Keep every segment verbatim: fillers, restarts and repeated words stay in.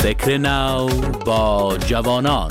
فکر نو با جوانان.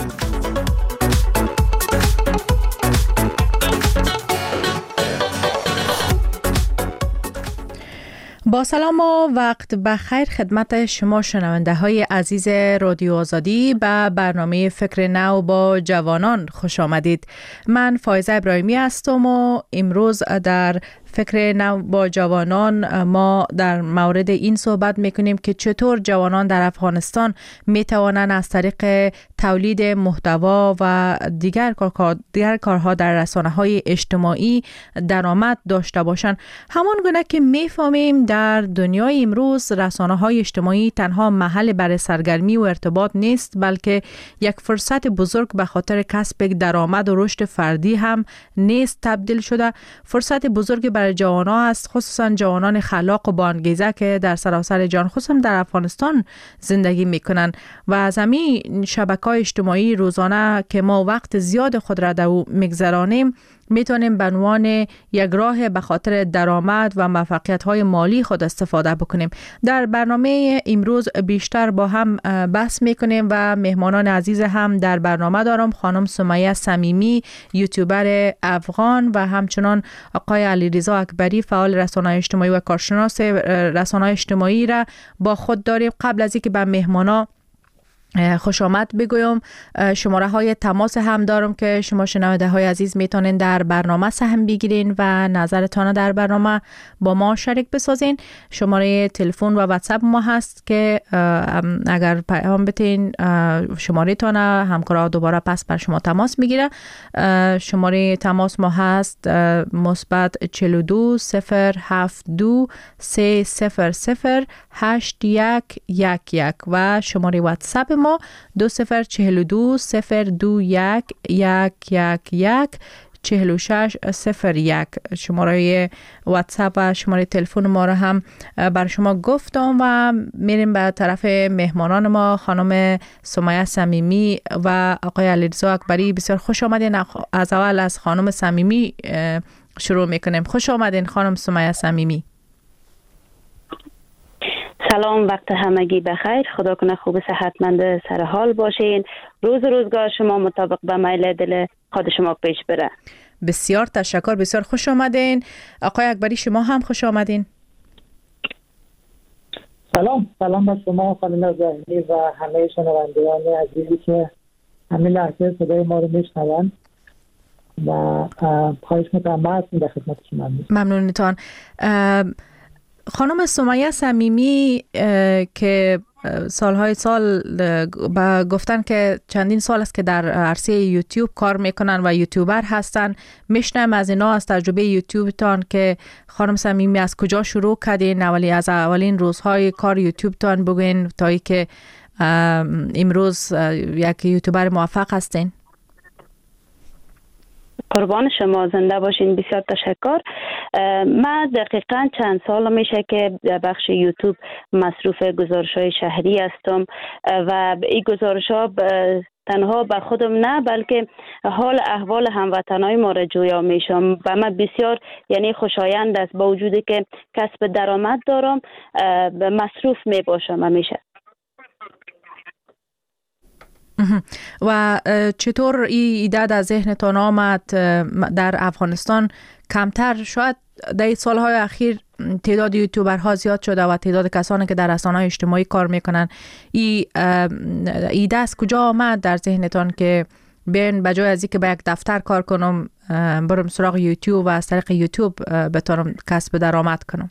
با سلام و وقت بخیر خدمت شما شنونده های عزیز رادیو آزادی به برنامه فکر نو با جوانان خوش آمدید. من فایزه ابراهیمی هستم و امروز در فکر نو با جوانان ما در مورد این صحبت میکنیم که چطور جوانان در افغانستان میتوانند از طریق تولید محتوا و دیگر کار دیگر کارها در رسانه‌های اجتماعی درآمد داشته باشند. همان گونه که میفهمیم در دنیای امروز رسانه‌های اجتماعی تنها محل برای سرگرمی و ارتباط نیست، بلکه یک فرصت بزرگ به خاطر کسب درآمد و رشد فردی هم نیست تبدیل شده. فرصت بزرگی برای جوانان است، خصوصا جوانان خلاق و باانگیزه که در سراسر جهان خصوصا در افغانستان زندگی میکنند و از همین شبکه‌های اجتماعی روزانه که ما وقت زیاد خود را در میگذرانیم میتونیم به عنوان یک راه به خاطر درآمد و موفقیت‌های مالی خود استفاده بکنیم. در برنامه امروز بیشتر با هم بحث میکنیم و مهمانان عزیز هم در برنامه دارم. خانم سمیه صمیمی، یوتیوبر افغان، و همچنان آقای علیرضا اکبری، فعال رسانه‌های اجتماعی و کارشناس رسانه‌های اجتماعی را با خود داریم. قبل از اینکه به مهمانا خوش آمد بگویم، شماره های تماس هم دارم که شما شنونده های عزیز میتونین در برنامه سهم بگیرین و نظرتان در برنامه با ما شریک بسازین. شماره تلفن و واتساپ ما هست که اگر پیام بتین شماره تان همکارا دوباره پس بر شما تماس میگیره. شماره تماس ما هست مثبت چهل و دو صفر هفت دو سه صفر صفر هشت یک یک یک و شماره واتساپ ما دو صفر چهل و دو صفر دو یک یک یک یک چهل و شش صفر یک. شماره واتساپ و شماره تلفن ما را هم بر شما گفتم و میریم به طرف مهمانان ما. خانم سمیه صمیمی و آقای علیرضا اکبری، بسیار خوش آمدین. از اول از خانم صمیمی شروع میکنیم. خوش آمدین خانم سمیه صمیمی. سلام، وقت همگی بخیر. خدا کنه خوب صحتمند سر حال باشین. روز روزگار شما مطابق به میل دل خود شما پیش بره. بسیار تشکر، بسیار خوش آمدین. آقای اکبری شما هم خوش آمدین. سلام، سلام به شما خانم زهری و همه شنوندگان عزیزی که همین لحظه صدای ما رو میشنون و خواهش میکنم ما هستیم در خدمت شما. ممنونتان. خانم سمیه صمیمی که سالهای سال گفتن که چندین سال است که در عرصه یوتیوب کار میکنن و یوتیوبر هستن، میشنم از اینا از تجربه یوتیوب تان که خانم صمیمی از کجا شروع کردین، اولی از اولین روزهای کار یوتیوب تان بگین تا ای که امروز یک یوتیوبر موفق هستین. قربان شما، زنده باشین. بسیار تشکر. من دقیقاً چند سال میشه که در بخش یوتیوب مصروف گزارش‌های شهری هستم و این گزارش‌ها تنها به خودم نه بلکه حال احوال هموطنای ما را جویا میشم و من بسیار یعنی خوشایند است با وجودی که کسب درآمد دارم مصروف می باشم همیشه. و چطور این ایده در ذهنتان آمد در افغانستان؟ کمتر شاید در سالهای اخیر تعداد یوتیوبرها زیاد شده و تعداد کسانی که در رسانه‌های اجتماعی کار میکنن. این ایده از کجا آمد در ذهنتان که بیاین بجای از اینکه به یک دفتر کار کنم برم سراغ یوتیوب و از طریق یوتیوب بتونم کسب درآمد کنم؟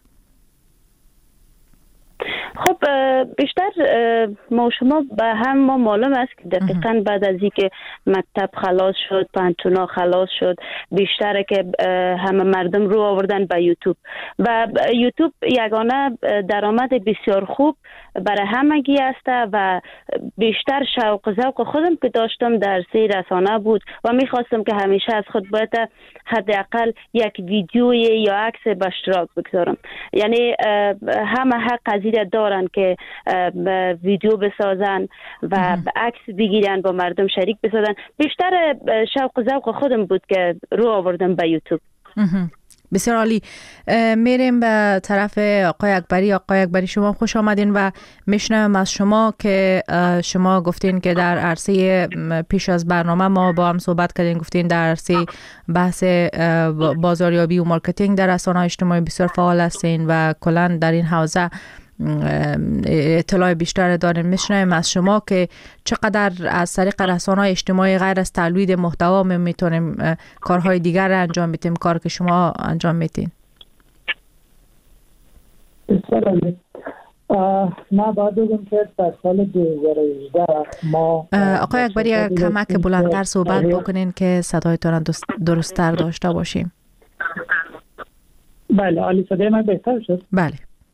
خب بیشتر ما شما به هم ما معلوم است که دقیقاً بعد از اینکه مکتب خلاص شد، پانتونا خلاص شد، بیشتر که همه مردم رو آوردن به یوتیوب و یوتیوب یگانه درآمد بسیار خوب برای همگی است و بیشتر شوق و ذوق خودم که داشتم در سی رسانه بود و میخواستم که همیشه از خود باید حداقل یک ویدیوی یا عکس به اشتراک بگذارم. یعنی همه حق قضیه دارن که ویدیو بسازن و عکس بگیرن با مردم شریک بسازن. بیشتر شوق و ذوق خودم بود که رو آوردم به یوتیوب. بسیار عالی. میریم به طرف آقای اکبری. آقای اکبری شما خوش آمدین و میشنوم از شما که شما گفتین که در عرصه پیش از برنامه ما با هم صحبت کردین، گفتین در عرصه بحث بازاریابی و مارکتینگ در رسانه‌های اجتماعی بسیار فعال هستین و کلا در این حوزه اطلاع بیشتر داریم. میشنویم از شما که چقدر از طریق رسانه‌های اجتماعی غیر از تولید محتوا میتونیم کارهای دیگر را انجام بدیم، کار که شما انجام میدین. ما باید بگم که در سال دو هزار و هجده ما آقای اکبری کمک بلندتر صحبت بکنین که صدایتان درست‌تر داشته باشیم. بله، عالی. صدای من بهتر شد؟ بله.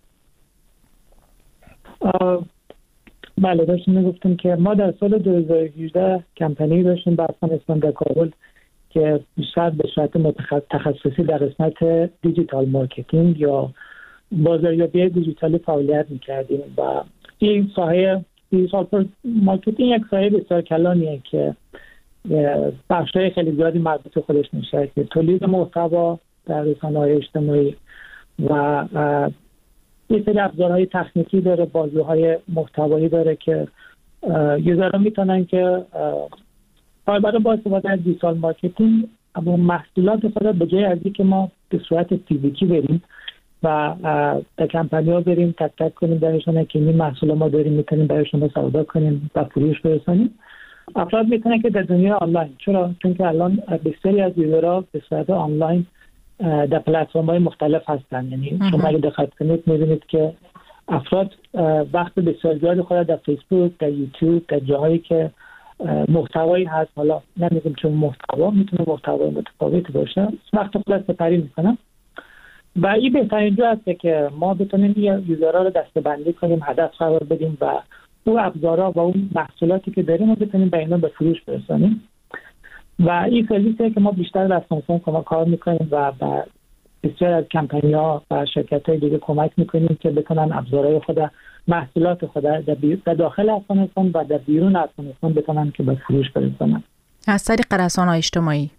بله، داشتیم میگفتیم که ما در سال دو هزار و هجده کمپانی داشتیم به افغانستان در کابل که بیشتر به صورت تخصصی در قسمت دیجیتال مارکتینگ یا بازاریابی دیجیتالی فعالیت میکردیم و این ساحه دیجیتال مارکتینگ یک ساحه بسیار کلانیه که بخشای خیلی زیادی مربوط خودش میشه که تولید محتوا در رسانه‌های اجتماعی و یه سری ابزارهای تکنیکی داره، بازوهای محتوایی داره که یوزرها میتونن که برای با استفاده از دیجیتال مارکتینگ اما محصولات خود به جای از اینکه ما به صورت فیزیکی بریم و در کمپانی‌ها بریم تک تک کنیم درشون که این محصول ما داریم میتونیم برای شما سودا کنیم و فروش برسانیم، افراد میتونن که در دنیای آنلاین، چرا؟ چون که الان بسیاری از یوزرها به صورت آنلاین در پلتفرم‌های مختلف هستن. یعنی شما اگه دقت کنید می‌بینید که افراد وقت بسیار زیادی خود در فیسبوک، در یوتیوب، در جاهایی که محتوایی هست، حالا نمی‌گم چون محتوا میتونه محتوای متفاوتی باشه، وقت خود سپری می‌کنن و این بهترین جا هست که ما بتونیم یوزرها رو دسته‌بندی کنیم، هدف قرار بدیم و اون ابزارها و اون محصولاتی که داریم رو بتونیم به اینا به فروش برسانیم. و این سرویسیه که ما بیشتر در افغانستان کمک کار میکنیم و با بسیار از کمپانی‌ها و شرکت‌های دیگه کمک میکنیم که بتونن ابزارهای خود، محصولات خود در داخل افغانستان و در بیرون افغانستان بتونن که به فروش برسونن. از طریق رسانه‌های اجتماعی؟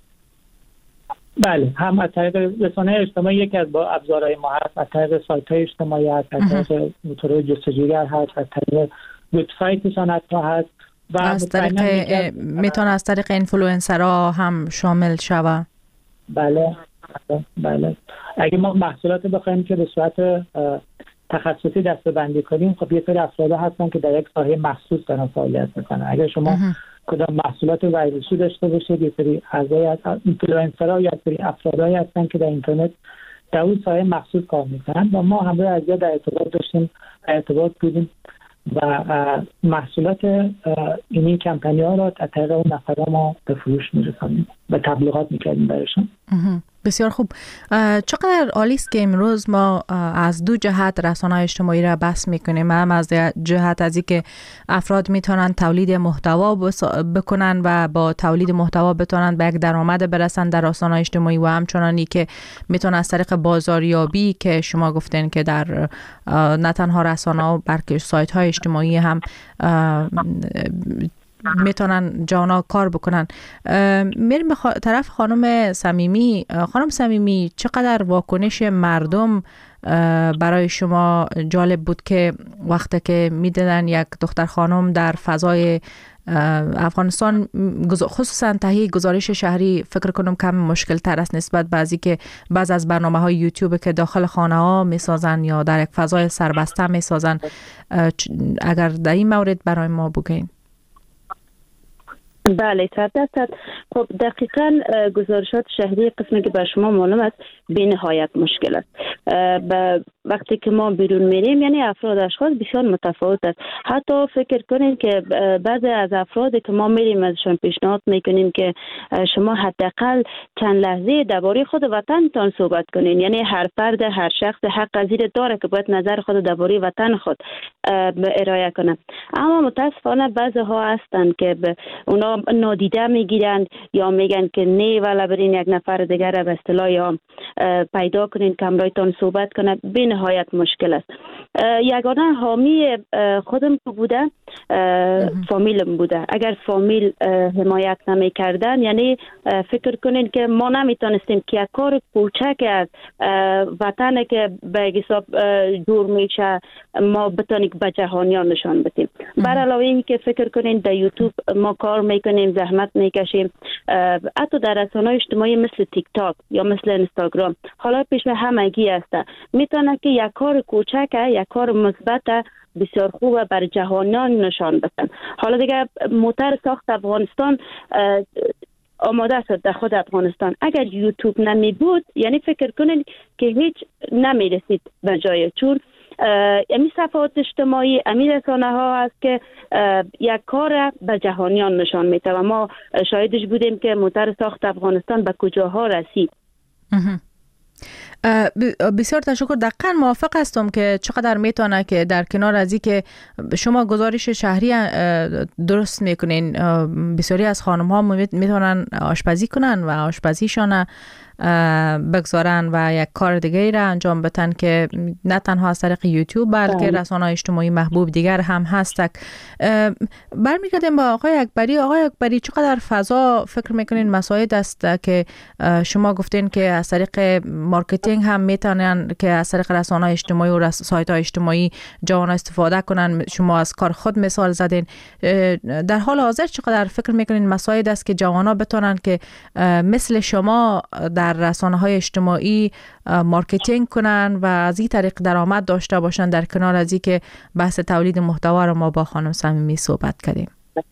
بله، هم از طریق رسانه‌های اجتماعی یکی از با ابزارهای ما هست، از طریق سایت‌های اجتماعی هست، از طریق موتورهای جستجویی هست، از طریق وبسایتشان حتی هست. و از طریق میتونه از طریق اینفلوئنسرها هم شامل شوه. بله بله. اگه ما محصولات بخوایم که به صورت تخصصی دسته‌بندی کنیم، خب یه سری افراد هستن که در یک ساحه مخصوص دارن فعالیت میکنن. اگر شما کدام محصولات ویروسی داشته باشید، یه سری اعضای از اینفلوئنسرها یا سری افرادایی هستن که در اینترنت در اون ساحه مخصوص کار میکنن و ما همراه از در ارتباط داشتیم، ارتباط بودیم و محصولات اینی کمپانی ها را از طریق اون نفر ما به فروش میرسانیم و تبلیغات میکردیم برشون. بسیار خوب. چقدر عالی است که امروز ما از دو جهت رسانه‌های اجتماعی را بحث میکنیم، هم از جهت از اینکه افراد میتونن تولید محتوا بکنن و با تولید محتوا بتونن به یک درآمد برسن در رسانه‌های اجتماعی و همچنانی که میتونن از طریق بازاریابی که شما گفتین که در نه تنها رسانه‌ها بلکه سایت‌های اجتماعی هم میتونن جانا کار بکنن. میریم به طرف خانم صمیمی. خانم صمیمی، چقدر واکنش مردم برای شما جالب بود که وقتی که میدیدن یک دختر خانم در فضای افغانستان، خصوصا تهیه گزارش شهری، فکر کنم کم مشکل تر است نسبت به ازی که بعض از برنامه های یوتیوب که داخل خانه ها میسازن یا در یک فضای سربسته میسازن، اگر در این مورد برای ما بگین. بله، صد درصد. خب دقیقاً گزارشات شهری قسمی که بر شما معلوم است بی نهایت مشکل است. وقتی که ما بیرون میریم، یعنی افراد اشخاص بسیار متفاوت است. حتی فکر کنید که بعضی از افرادی که ما میریم ازشان پیشنهاد میکنیم که شما حداقل چند لحظه درباره خود وطنتان صحبت کنین، یعنی هر فرد، هر شخص حق از این داره که باید نظر خود درباره وطن خود ارائه کنه. اما متاسفانه بعضی ها هستند که اونا یا نادیده میگیرند یا میگن که نه ولی برین یک نفر دیگر به اصطلاح یا پیدا کنین که همراهتان صحبت کنه، به نهایت مشکل است. یگانه حامی خودم بوده، فامیلم بوده. اگر فامیل حمایت نمی کردن، یعنی فکر کنین که ما نمیتونستیم که یک کار کوچک از وطن که به حساب دور میشه ما بتونیم به جهانیان نشان بدیم. بر علاوه این که فکر کنین در یوتیوب ما کار میکنیم، زحمت میکشیم، حتی در رسانه‌های اجتماعی مثل تیک تاک یا مثل اینستاگرام، حالا پیش همگی است، میتونه که یک کار کوچک، یک کار مثبت بسیار خوب بر جهانیان نشان بدن. حالا دیگه موتر ساخت افغانستان آماده شد در خود افغانستان. اگر یوتیوب نمی بود، یعنی فکر کنین که هیچ نمی رسید به جای، چون امی صفحات اجتماعی، امی رسانه ها هست که یک کار به جهانیان نشان میده و ما شاهدش بودیم که موتر ساخت افغانستان به کجاها رسید. بسیار تشکر. دقیقاً موافق هستم که چقدر میتونه که در کنار از این که شما گزارش شهری درست میکنین، بسیاری از خانم ها میتونن آشپزی کنن و آشپزیشان بگذارن و یک کار دیگری را انجام بدن که نه تنها از طریق یوتیوب بلکه رسانه‌های اجتماعی محبوب دیگر هم هستک. برمیگردیم با آقای اکبری. آقای اکبری، چقدر فضا فکر میکنین مساعد است که شما گفتین که از طریق مارکتینگ هم میتونن که از طریق رسانه‌های اجتماعی و سایت‌های اجتماعی جوان استفاده کنن؟ شما از کار خود مثال زدین. در حال حاضر چقدر فکر میکنین مساعد است که جوانا بتونن که مثل شما در رسانه‌های اجتماعی مارکتینگ کنن و از این طریق درآمد داشته باشن، در کنار از این که بحث تولید محتوا رو ما با خانم صمیمی صحبت کردیم؟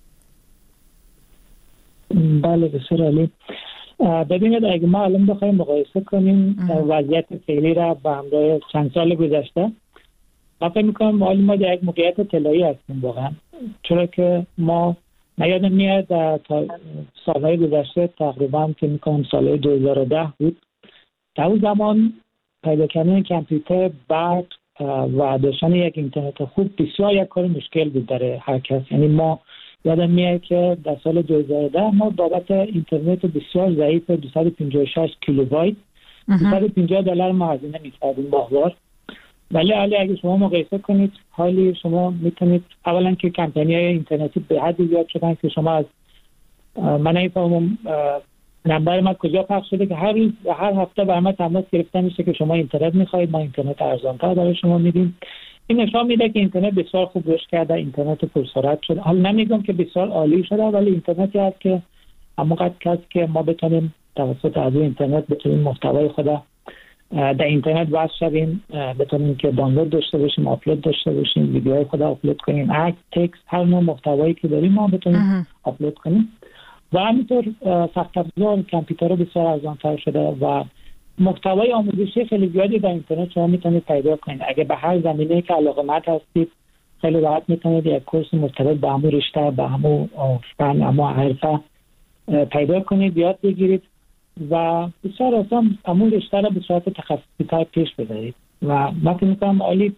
بله بسیار عالی. ببینید، اگه ما الان بخوایم مقایسه کنیم وضعیت فعلی را با همراه چند سال گذشته، من فکر می‌کنم ما در یک موقعیت طلایی هستیم واقعا، چرا که ما من یادم میاد در سالهای گذشته تقریبا که میکنم سال دو هزار و ده بود، در اون زمان پیدا کردن کامپیوتر، برق و داشتن یک اینترنت خوب بسیار یک کار مشکل بود برای هر کس. یعنی ما یادم میاد که در سال دو هزار و ده ما بابت اینترنت بسیار ضعیف دویست و پنجاه و شش کیلوبایت دویست و پنجاه دلار ما هزینه میکردیم ماهوار. ولی حالا اگه شما مقایسه کنید، حالی شما میتونید اولا که کمپانی‌های اینترنتی به حدی زیاد شدن که شما از من نمی‌فهمم نمبر ما کجا پخش شده که هر روز هر هفته برای ما تماس گرفته میشه که شما اینترنت می‌خواید، ما اینترنت ارزان‌تر برای شما میدیم. این نشان میده که اینترنت بسیار خوب رشد کرده، اینترنت پرسرعت شده. حالا نمیگم که بسیار عالی شده، ولی اینترنتی هست که همونقدر کس که ما بتونیم توسط از اینترنت بتونیم محتوای خود در اینترنت واسه شویم، بتونیم که دانلود داشته باشیم، آپلود داشته باشیم، ویدیوهای خود آپلود کنیم، عکس، تکست، هر نوع محتوایی که داریم ما بتونیم آپلود کنیم. و همینطور سخت افزار کامپیوتر بسیار ارزان‌تر شده و محتوای آموزشی خیلی زیادی در اینترنت شما میتونید پیدا کنید. اگه به هر زمینه‌ای که علاقه‌مند هستید خیلی راحت میتونید یک کورس مرتبط با همون رشته، با همون فن، همون حرفه پیدا کنید، یاد بگیرید و بسیار آسان همون رشته را به صورت تخصصی‌تر پیش ببرید. و من فکر می‌کنم عالی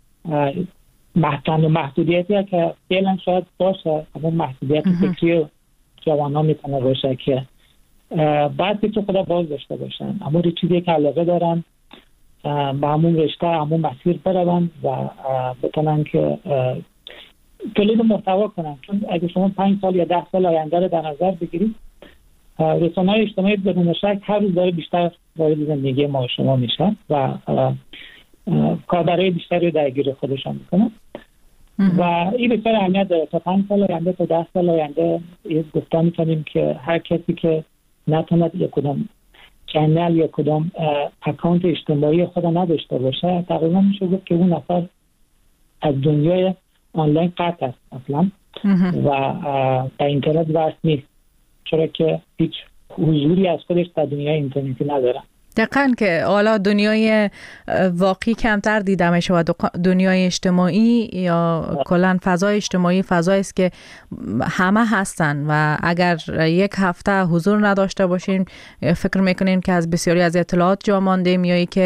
محدود محدودیتی که فعلا شاید باشه، همون محدودیت فکری جوانان میتونه باشه که بعد که خدا باز داشته باشن، همون چیزی که علاقه دارن به همون رشته، همون مسیر برون و بتونن که تولید محتوا کنن. چون اگه شما پنج سال یا ده سال آینده رو در نظر بگیرید، رسانه‌های اجتماعی بدون شک هر روز داره بیشتر وارد زندگی ما و شما میشه و کاربرای بیشتری درگیر خودشان میکنن و این بسیار اهمیت داره. تا پنج سال آینده، تا ده سال آینده گفتن میتونیم که هر کسی که نتوند یک کدام چنل یا کدام اکانت اجتماعی خود نداشته باشه، تقریبا میشه گفت که اون نفر از دنیای آنلاین قطع است اصلا و در اینترنت وصل نیست، چرا که هیچ حضوری از خودش در دنیای اینترنتی نداره. دقیقاً که حالا دنیای واقعی کمتر دیده میشه و دنیای اجتماعی یا کلاً فضای اجتماعی فضایی است که همه هستن و اگر یک هفته حضور نداشته باشین فکر میکنین که از بسیاری از اطلاعات جا ماندیم یا ای که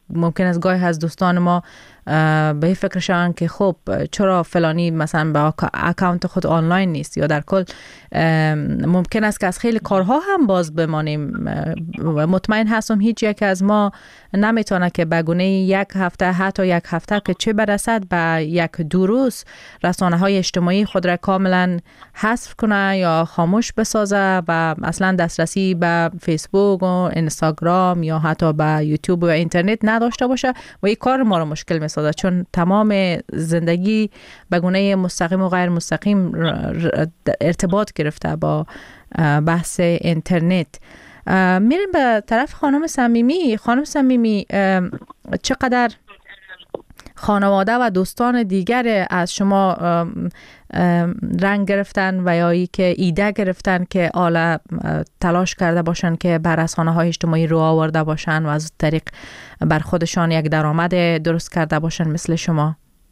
ممکن است گاهی از دوستان ما به فکر شوند که خب چرا فلانی مثلا با اکانت خود آنلاین نیست، یا در کل ممکن است که از خیلی کارها هم باز بمانیم. مطمئن هستم هیچ یک از ما نمیتونه که به گونه یک هفته حتی یک هفته که چه برسد به یک دو روز رسانه های اجتماعی خود را کاملا حذف کنه یا خاموش بسازه و اصلا دسترسی به فیسبوک و اینستاگرام یا حتی به یوتیوب و اینترنت نداشته باشه و این کار ما رو مشکل میسازه، چون تمام زندگی به گونه مستقیم و غیر مستقیم ارتباط گرفته با بحث اینترنت. میریم به طرف خانم صمیمی. خانم صمیمی، چقدر خانواده و دوستان دیگر از شما رنگ گرفتن و یا ای که ایده گرفتن که حالا تلاش کرده باشن که بر رسانه‌های اجتماعی رو آورده باشن و از طریق بر خودشان یک درآمد درست کرده باشن مثل شما؟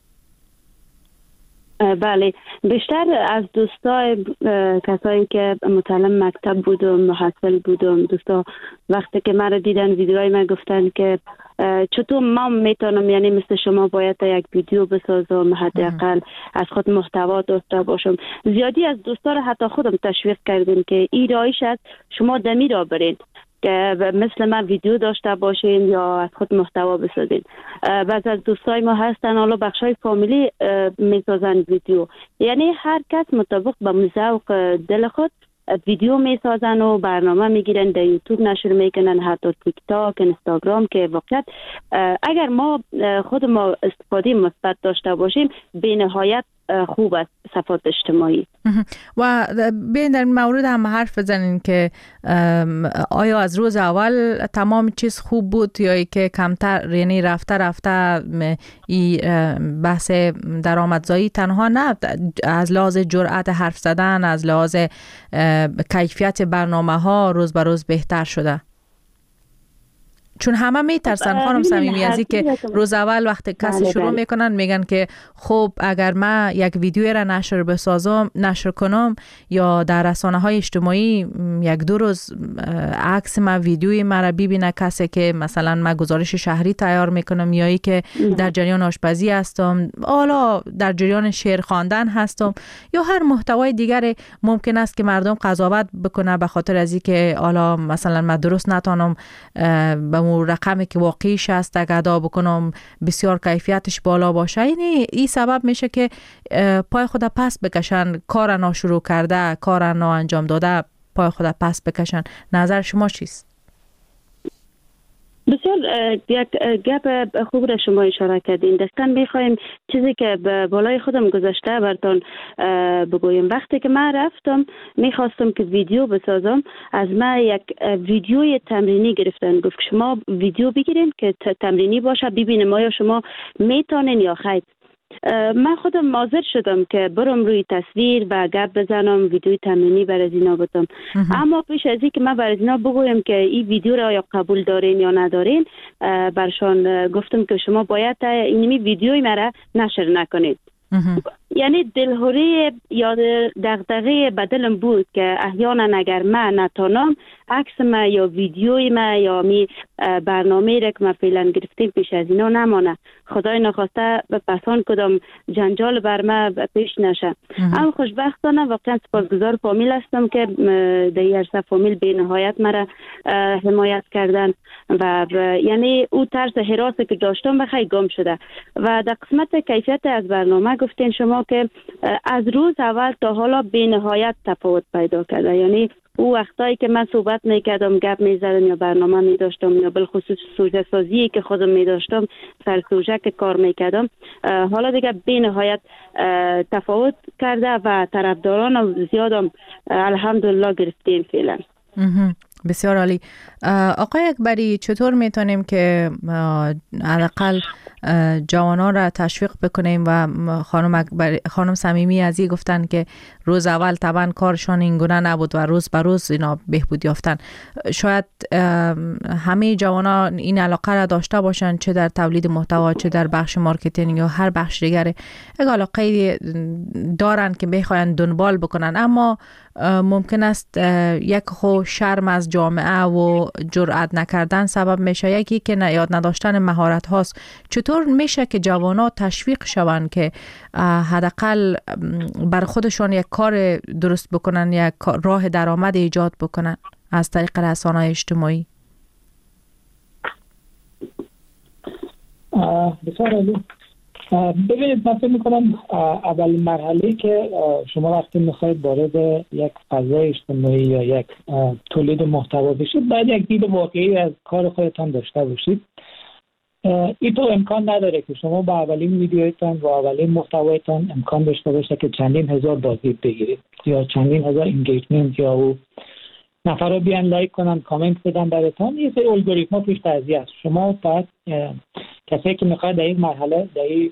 بله، بیشتر از دوستای کسایی که متعلم مکتب بودم، محصل بودم، دوستا وقتی که من رو دیدن ویدیوهای من گفتن که چطور ما میتونم، یعنی مثل شما باید یک ویدیو بسازم، حداقل از خود محتوا داشته باشم. زیادی از دوستا رو حتی خودم تشویق کردیم که این راهش است، شما دمی را برین که مثل من ویدیو داشته باشین یا از خود محتوا بسازین. بعض از دوستای ما هستن حالا بخشای فامیلی میسازن ویدیو، یعنی هر کس مطابق به ذوق دل خود ویدیو میسازن و برنامه میگیرن، در یوتیوب نشر میکنن، حتی تیک تاک، اینستاگرام، که واقعیت اگر ما خود ما استفاده مثبت داشته باشیم به نهایت خوب است صفحات اجتماعی. و بیاین در مورد هم حرف بزنین که آیا از روز اول تمام چیز خوب بود یا ای که کمتر، یعنی رفته رفته ای بحث درآمدزایی تنها نه، از لحاظ جرأت حرف زدن، از لحاظ کیفیت برنامه ها روز به روز بهتر شده؟ چون همه میترسن خانم صمیمی از این که روز اول وقتی کسی شروع میکنن میگن که خب اگر من یک ویدیو را نشر بسازم، نشر کنم یا در رسانه های اجتماعی یک دو روز عکس من، ویدیوی مرا ببینه کسی که مثلا من گزارش شهری تیار میکنم یا ای که در جریان آشپزی هستم، حالا در جریان شعر خواندن هستم یا هر محتوای دیگر، ممکن است که مردم قضاوت بکنه به خاطر از این که حالا مثلا من درست نتونم به اون رقمی که واقعیش هست اگه ادا بکنم بسیار کیفیتش بالا باشه. یعنی این سبب میشه که پای خود پس بکشن، کار نا شروع کرده، کار نا انجام داده پای خود پس بکشن. نظر شما چیست؟ بسیار یک گپ خوب را شما اشاره کردین. دقیقاً میخوایم چیزی که به بالای خودم گذشته براتون بگویم. وقتی که من رفتم میخواستم که ویدیو بسازم، از من یک ویدیوی تمرینی گرفتن، گفت شما ویدیو بگیرین که تمرینی باشه، ببینیم آیا شما میتونین یا خیر. من خودم حاضر شدم که برم روی تصویر و گپ بزنم، ویدیوی تمرینی برای اینا بدم. اما پیش از این که من برای اینا بگویم که این ویدیو را یا قبول دارین یا ندارین، برشان گفتم که شما باید اینمی ویدیوی مرا نشر نکنید. یعنی دلهوری یا دغدغه بدلم بود که احیانا اگر من نتونم عکس ما یا ویدیوی ما یا می برنامه را که ما فعلا گرفتیم پیش از اینا نمانه، خدای نخواسته پسان کدام جنجال بر ما پیش نشه. اما خوشبختانه واقعا سپاسگزار فامیل هستم که در این عرصه فامیل به نهایت مرا حمایت کردن و یعنی او طرز حراسی که داشتم بخیر گم شده. و در قسمت کیفیت از برنامه گفتین شما که از روز اول تا حالا به نهایت تفاوت پیدا کرده. یعنی او وقتایی که من صحبت میکردم، گپ میزدم یا برنامه میداشتم یا بالخصوص سوژه سازی که خودم میداشتم، سر سوژه که کار میکردم، حالا دیگه به نهایت تفاوت کرده و طرفداران زیادم الحمدلله گرفتیم فعلا. بسیار عالی. آقای اکبری، چطور میتونیم که حداقل جوانان را تشویق بکنیم و خانم اکبر خانم صمیمی عزیز گفتن که روز اول طبعا کارشان این گونه نبود و روز به روز اینا بهبود یافتن. شاید همه جوانان این علاقه را داشته باشند، چه در تولید محتوا، چه در بخش مارکتینگ یا هر بخش دیگر، یک علاقه دارن که بخواین دنبال بکنن، اما ممکن است یک خو شرم از جامعه و جرأت نکردن سبب میشه، یکی که یاد نداشتن مهارت هاست. چطور میشه که جوانا تشویق شوند که حداقل بر خودشان یک کار درست بکنن، یک راه درآمد ایجاد بکنن از طریق رسانه‌های اجتماعی؟ بسیار عالی. ببینید، من فکر میکنم اولین مرحله که شما وقتی میخواید وارد یک فضای اجتماعی یا یک تولید محتوا بشید، باید یک دید واقعی از کار خودتان داشته باشید. این تو امکان نداره که شما با اولین ویدیویتان و اولین محتوایتان امکان داشته باشه که چندین هزار بازدید بگیرید یا چندین هزار انگیجمنت یا او نفرها بیان لایک کنن، کامنت بدن براتون. یه سری الگوریتم‌ها پیش تازی است. شما باید کسایی که میخواد در این مرحله در این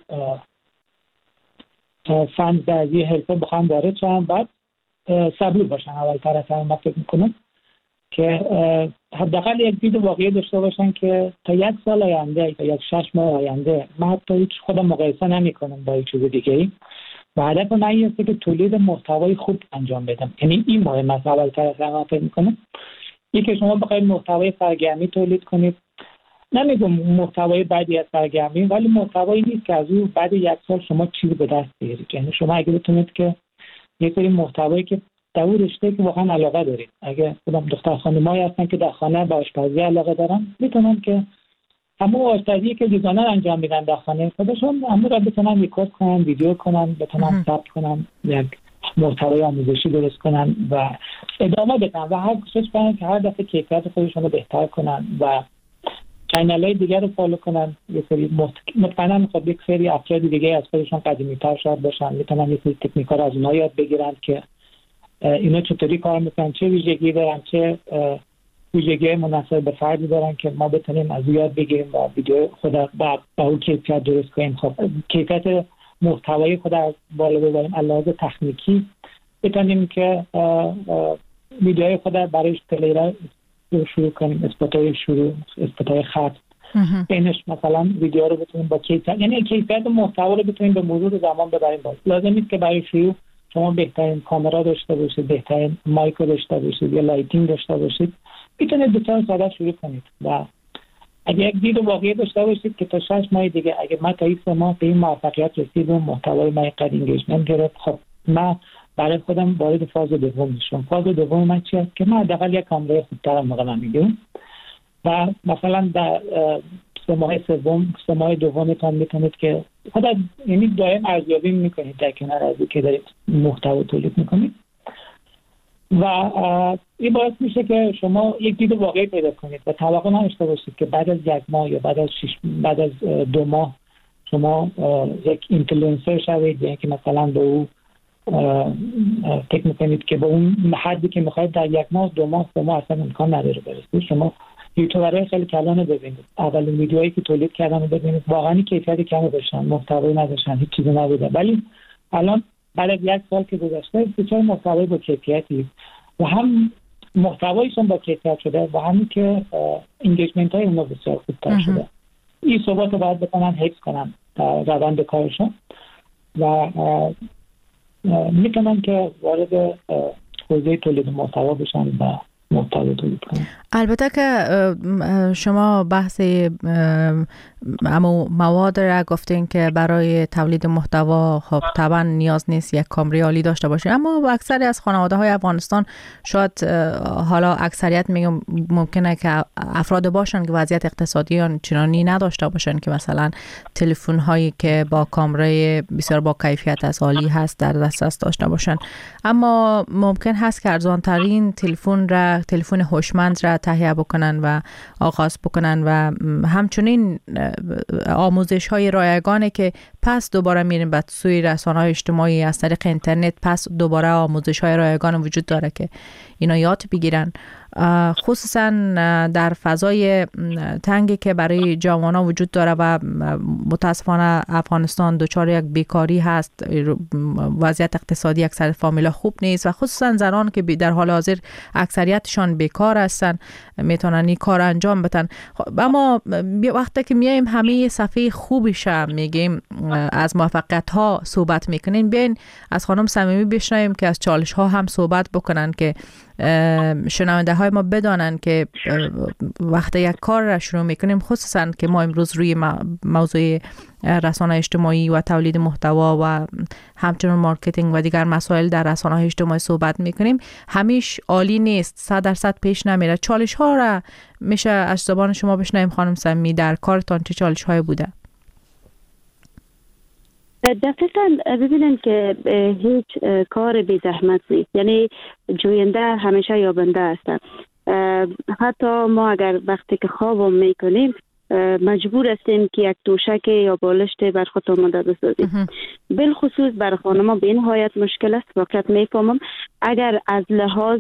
فن در این حرفه بخوام وارد شدن، بعد صبور باشن. اول تر از همه من فکر میکنم که حداقل یک دید واقعی داشته باشن که تا یک سال آینده یا یک شش ماه آینده، من حتی هیچ خودم مقایسه نمیکنم با هیچ چیز دیگه‌ای، و هدف من این است که تولید محتوای خوب انجام بدم. یعنی این مهم است. اول تر از همه فکر میکنم این که شما بخواید محتوای سرگرمی تولید کنید، نمیگم محتوای بعدی از سرگرمی، ولی محتوایی نیست که از اون بعد یک سال شما چیزی به دست بیارید. یعنی شما اگه بتونید که یک سری محتوایی که در اون رشته که واقعا علاقه دارید، اگه خودم دختر خانمایی هستن که در خانه به آشپزی علاقه دارن، میتونن که همون آشپزی که روزانه انجام میدن در خانه خودشون، همون را بتونن ریکورد کنن، ویدیو کنن، بتونن ثبت کنن، یک محتوای آموزشی درست کنن و ادامه بدن و هر کوشش کنن که هر دفعه کیفیت خودشون رو بهتر کنن و چینل‌های دیگر رو فالو کنن. یه سری مطمئنا خب یک سری افراد دیگه از خودشون قدیمی‌تر شاید باشن، میتونن یه سری تکنیک‌ها رو از اونها یاد بگیرن که اینا چطوری کار میکنن، چه ویژگی دارن، چه ویژگی مناسب به فردی دارن که ما بتونیم از اون یاد بگیریم و ویدیو خود با اون کیفیت درست کنیم. خب کیفیت محتوای خود از بالا ببریم، علاوه تکنیکی بتونیم که ویدیوهای خود برای پلیرها شروع کنیم، اسپات‌های شروع، اسپات‌های خط بینش مثلا ویدیو رو بتونیم با کیفیت، یعنی کیفیت محتوا رو بتونیم به مرور زمان ببریم بالا. لازم نیست که برای شروع شما بهترین کامera داشته باشید، بهترین مایک داشته باشید یا لایتینگ داشته باشید. میتونید بسیار ساده شروع کنید و اگه یک دید واقعی داشته باشید که تا شش ماه دیگه اگه من تا این ماه به این موفقیت رسیدم، محتوای من قد انگیجمنت گرفت، خب من برای خودم وارد فاز دوم میشم. فاز دوم من چی است که من حداقل یک کامرای خوبتر موقع میگیرم و مثلا در سه ماه سوم، سه ماه دومتون میتونید که خود یعنی دائم ارزیابی میکنید در کنار از که دارید محتوا تولید میکنید و این باعث میشه که شما یک دید واقعی پیدا کنید و توقع نداشته باشید که بعد از یک ماه یا بعد از شش بعد از دو ماه شما یک اینفلوئنسر شوید، یعنی که مثلا به او فکر میکنید که با اون حدی که میخواید در یک ماه، دو ماه، سه ماه اصلا امکان نداره برسید. شما یوتیوبرهای خیلی کلان رو ببینید، اولین ویدیوهایی که تولید کردن رو ببینید، واقعا کیفیت کمی داشتن، محتوایی نداشتن، هیچ چیزی نبوده، ولی الان بعد از یک سال که گذشته بسیار محتوای با کیفیتی و هم محتوایشون با کیفیت شده و همین که انگیجمنت های اونها بسیار خوبتر شده. این ثبات رو باید بکنن، حفظ کنن در روند کارشون و میتونن که وارد حوزه تولید محتوا بشن و محتوا تولید کنن. البته که شما بحث اما مواد را گفتین که برای تولید محتوا خب طبعا نیاز نیست یک کامری عالی داشته باشین، اما اکثری از خانواده های افغانستان شاید حالا اکثریت میگم ممکنه که افراد باشن که وضعیت اقتصادی چنانی نداشته باشن که مثلا تلفن هایی که با کامرای بسیار با کیفیت از عالی هست در دسترس داشته باشن، اما ممکن هست که ارزان ترین تلفن را تلفن هوشمند را تهیه بکنن و آغاز بکنن و همچنین آموزش های رایگانه که پس دوباره میریم به سوی رسانه‌های اجتماعی از طریق اینترنت، پس دوباره آموزش‌های رایگان وجود داره که اینا یاد بگیرن، خصوصا در فضای تنگی که برای جوانان وجود داره و متاسفانه افغانستان دچار یک بیکاری هست، وضعیت اقتصادی اکثر فامیلا خوب نیست و خصوصا زنان که در حال حاضر اکثریتشان بیکار هستن میتونن این کار انجام بدن. اما وقتی که میایم همه صفحه خوبش میگیم، از موفقیت ها صحبت میکنین، بیاین از خانم صمیمی بشنویم که از چالش ها هم صحبت بکنن که شنونده های ما بدانن که وقتی یک کار را شروع میکنیم، خصوصا که ما امروز روی موضوع رسانه اجتماعی و تولید محتوا و همچنین مارکتینگ و دیگر مسائل در رسانه اجتماعی صحبت میکنیم، همیش عالی نیست، صد درصد پیش نمیره. چالش ها را میشه از زبان شما بشنویم خانم صمیمی، در کارتان چه چالش های بوده؟ دقیقاً ببینن که هیچ کار بی زحمت نیست، یعنی جوینده همیشه یابنده هستن. حتی ما اگر وقتی که خوابم میکنیم مجبور هستیم که یک دوشک یا بالشت بر خود آماده بسازیم. بالخصوص برای خانم‌ها به این نهایت مشکل است. واقعا میفهمم اگر از لحاظ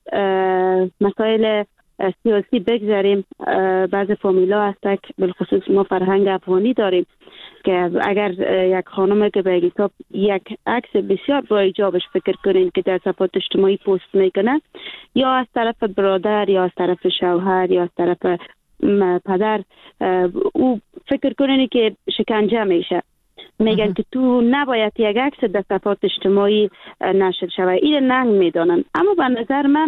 مسائل سیاسی بگذاریم، بعض فامیلا هست که بالخصوص ما فرهنگ افغانی داریم که اگر یک خانم که به حساب یک عکس بسیار با ایجابش فکر کنین که در صفحات اجتماعی پست میکنه، یا از طرف برادر یا از طرف شوهر یا از طرف پدر او فکر کنین که شکنجه میشه، میگن که تو نباید یک عکس در صفحات اجتماعی نشر شود. این ننگ میدانن، اما به نظر من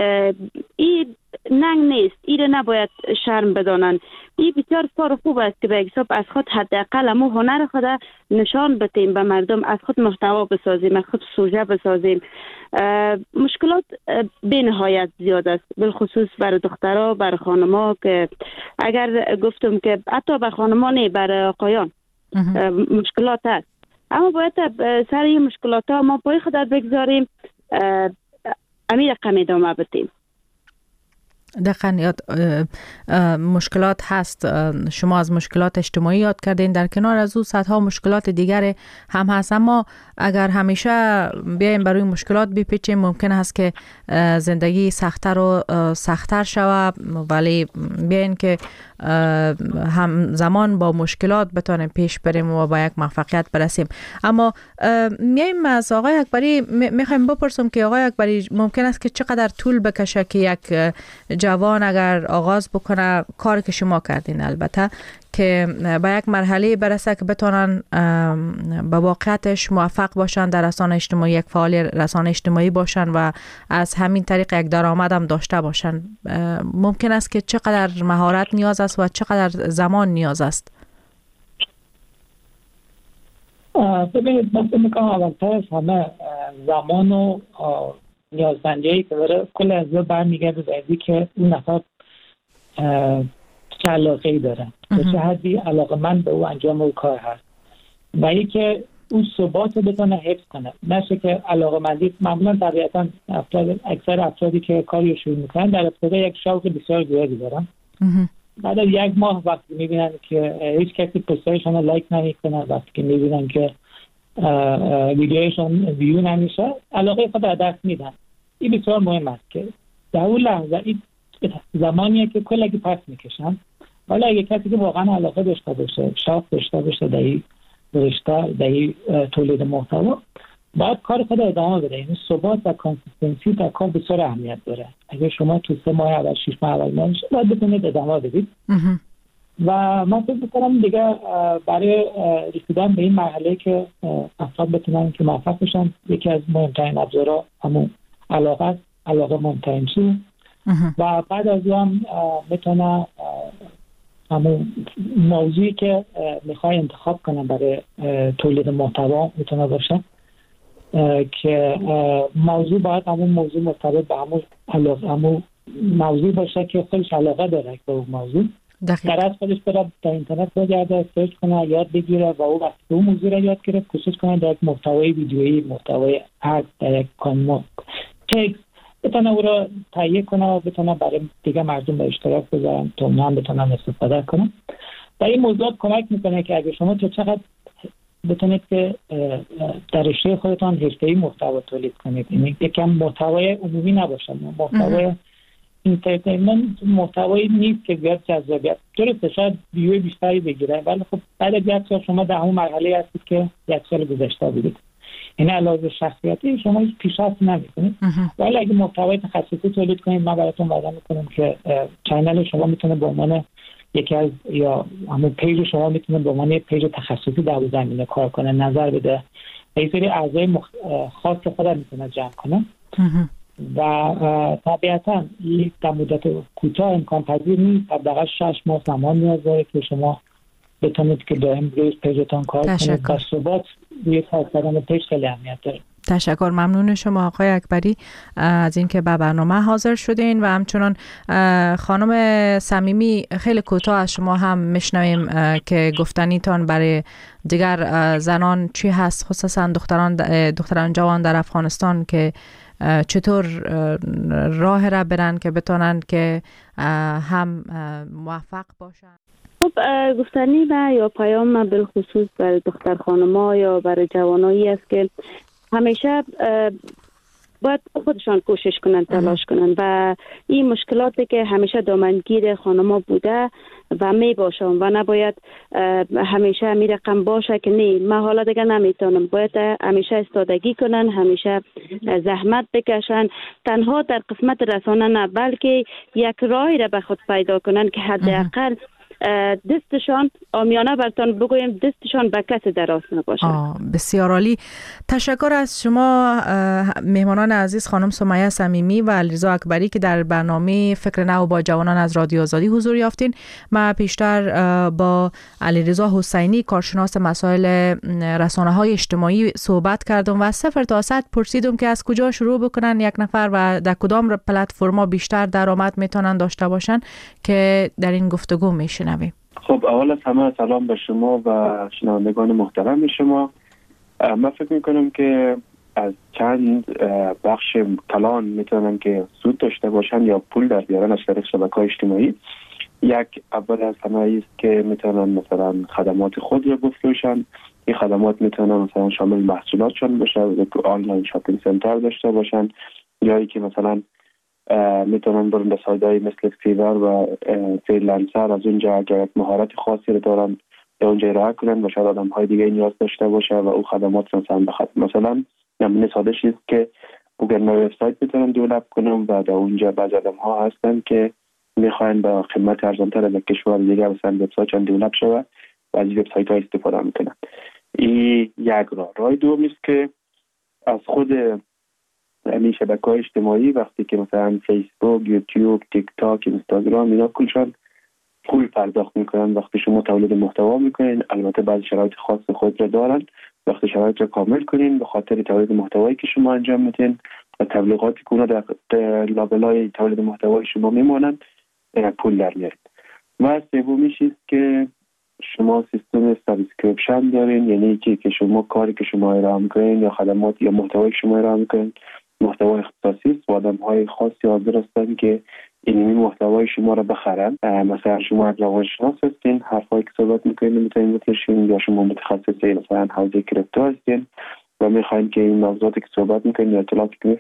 این ننگ نیست، این نباید شرم بدانن. این بسیار کار خوب است که به حساب از خود حداقل ما هنر خود نشان بدیم به مردم، از خود محتوا بسازیم، از خود سوژه بسازیم. مشکلات به نهایت زیاد است، بالخصوص برای دخترها، برای خانم‌ها، که اگر گفتم که حتی برای خانم‌ها نه، برای آقایان مشکلات هست، اما باید سر این مشکلات ها ما پای خود بگذاریم، امیر رقم ادامه بدیم. دقیقاً مشکلات هست. شما از مشکلات اجتماعی یاد کردین، در کنار از او صدها مشکلات دیگر هم هست، اما اگر همیشه بیایم برای مشکلات بپیچیم ممکن است که زندگی سخت‌تر و سخت‌تر شود، ولی بیاین که هم زمان با مشکلات بتونیم پیش بریم و با یک موفقیت برسیم. اما میایم از آقای اکبری، میخوایم بپرسم که آقای اکبری ممکن است که چقدر طول بکشه که یک جوان اگر آغاز بکنه کاری که شما کردین، البته که به یک مرحله برسه که بتونن به واقعیتش موفق باشن، در رسانه اجتماعی یک فعال رسانه اجتماعی باشن و از همین طریق یک درآمد هم داشته باشن، ممکن است که چقدر مهارت نیاز است و چقدر زمان نیاز است؟ ببینید، من فکر می‌کنم اولتر از همه زمان و نیازمندی‌هایی که داره کل از این برمیگرده به اینکه که اون نفر چه علاقه‌ای داره، به چه حدی علاقه‌مند به او انجام او کار هست و اینکه اون ثبات رو بتونه حفظ کنه، نشه که علاقه‌مندی معمولا طبیعتاً افراد اکثر افرادی که کاری شروع میکنن در ابتدا یک شوق بسیار زیادی دارن، بعد از یک ماه وقتی میبینن که هیچ کسی پستایشون رو لایک نمیکنه، وقتی که میبینن که ویدیوشون ویو نمیشه، علاقه خود از دست میدن. این بسیار مهم است که در اون لحظه این زمانیه که کلگی پس میکشن. حالا اگه کسی که واقعا علاقه داشته باشه، شوق داشته باشه در این رشته، در این تولید محتوا، باید کار خود ادامه بده. این ثبات و کانسیستنسی در کار بسیار اهمیت داره. اگه شما تو سه ماه اول، شش ماه اول نمیشه، باید بتونید ادامه بدید. و من فکر می‌کنم دیگه برای رسیدن به این مرحله که افراد بتونن که موفق بشن، یکی از مهمترین ابزارها همون علاقه است، علاقه مهمترین چیه. و بعد از اون میتونه همون موضوعی که میخوای انتخاب کنن برای تولید محتوا میتونه باشه که موضوع باید همون موضوع مرتبط به همون علاقه، همون موضوع باشه که خودش علاقه داره به اون موضوع. در از خودش برای در اینترنت بگرده، سرچ کنه، یاد بگیره و او وقتی اون موضوع را یاد گرفت کوشش کنه در یک محتوای ویدیویی، محتوای عکس، در یک کانون تکست بتونه او را تهیه کنه و بتونه برای دیگه مردم به اشتراک بذارن تا اونا هم بتونن استفاده کنن. در این موضوع کمک میکنه که اگه شما تو چقدر بتونید که در رشته خودتان حرفه‌ای محتوا تولید کنید. یعنی یکم محتوای عمومی نباشه، محتوای اینترتینمنت محتوایی نیست که بیاد جذابیت. درسته شاید ویو بیشتری بگیره، ولی خب بعد از یک سال شما در همون مرحله هستید که یک سال گذشته بودید. این علاوه شخصیتی شما هیچ پیشرفت نمی‌کنید. ولی اگه محتوای تخصصی تولید کنید، من براتون وعده می‌کنم که چنل شما میتونه به عنوان یکی از یا همون پیج شما میتونه به عنوان یک پیج تخصصی در اون زمینه کار کنه، نظر بده، یه سری اعضای مخ... خاص خودت میتونه جمع کنه و طبیعتا یک در مدت کوتاه امکان پذیر نیست. حداقل شش ماه زمان نیاز داره که شما بتونید که دائم روی پیجتان کار کنید. در ثبات روی کار کردن پیج خیلی اهمیت داره. تشکر، ممنون شما آقای اکبری از اینکه به برنامه حاضر شدین و همچنان خانم صمیمی خیلی کوتاه از شما هم میشنویم که گفتنیتان برای دیگر زنان چی هست، خصوصا دختران دختران جوان در افغانستان که چطور راه را برن که بتونن که هم موفق باشن. خب گفتنی و یا پیام بالخصوص برای دختر خانم‌ها یا برای جوانایی است که همیشه باید خودشان کوشش کنن، تلاش کنن و این مشکلاتی که همیشه دامنگیر خانم‌ها بوده و می باشن و نباید همیشه می رقم باشه که نه من حالا دیگه نمیتونم، باید همیشه استادگی کنن، همیشه زحمت بکشن، تنها در قسمت رسانه نه بلکه یک راهی را به خود پیدا کنن که حداقل دستشان آمیانه برتان بگویم دستشان به کسی دراز نباشه. بسیار عالی، تشکر از شما مهمانان عزیز خانم سمیه صمیمی و علیرضا اکبری که در برنامه فکر نو با جوانان از رادیو آزادی حضور یافتین. ما پیشتر با علیرضا حسینی کارشناس مسائل رسانه‌های اجتماعی صحبت کردم و صفر تا صد پرسیدم که از کجا شروع بکنن یک نفر و در کدام پلتفرما بیشتر درآمد میتونن داشته باشن که در این گفتگو میشنویم. خب اول از همه سلام به شما و شنوندگان محترم شما. من فکر میکنم که از چند بخش کلان میتونن که سود داشته باشن یا پول در بیارن از طریق شبکه‌های اجتماعی. یک اول از همه است که میتونن مثلا خدمات خود رو بفروشن. این خدمات میتونن مثلا شامل محصولاتشون باشه، آنلاین شاپینگ سنتر داشته باشن، جایی که مثلا میتونن برن به سایت‌های مثل فیور و فریلنسر از اونجا اگر مهارت خاصی رو دارن به اونجا ارائه کنن و شاید آدم‌های دیگه نیاز داشته باشه و او خدمات مثلا بخواد. مثلا نمونه ساده است که گوگل وب سایت میتونن دولپ کنن و در اونجا بعضی آدم‌ها هستن که میخواین با قیمت ارزان‌تر از کشور دیگه مثلا وب سایتشون دولپ شه و از وب سایت‌ها استفاده میکنن. این یک راه. راه دوم است که از خود همین شبکه‌های اجتماعی وقتی که مثلا فیسبوک، یوتیوب، تیک تاک، اینستاگرام اینا کلشان پول پرداخت میکنن وقتی شما تولید محتوا میکنین. البته بعضی شرایط خاص خود را دارن. وقتی شرایط را کامل کنین به خاطر تولید محتوایی که شما انجام میدین و تبلیغاتی که اونا در لابلای تولید محتوای شما میمونن پول در میارید. و سومیش است که شما سیستم سابسکریپشن دارین، یعنی که که شما کاری که شما ارائه میکنین یا خدمات یا محتوایی که شما ارائه میکنین محتوای اختصاصی است و آدم‌های خاصی حاضر هستن که این محتوای شما را بخرن. مثلا شما از روانشناس هستین، حرفایی که صحبت میکنین میتونین بفروشین، یا شما متخصصین مثلا حوزه کریپتو هستین و میخواین که این موضوعاتی که صحبت میکنین یا اطلاعاتی که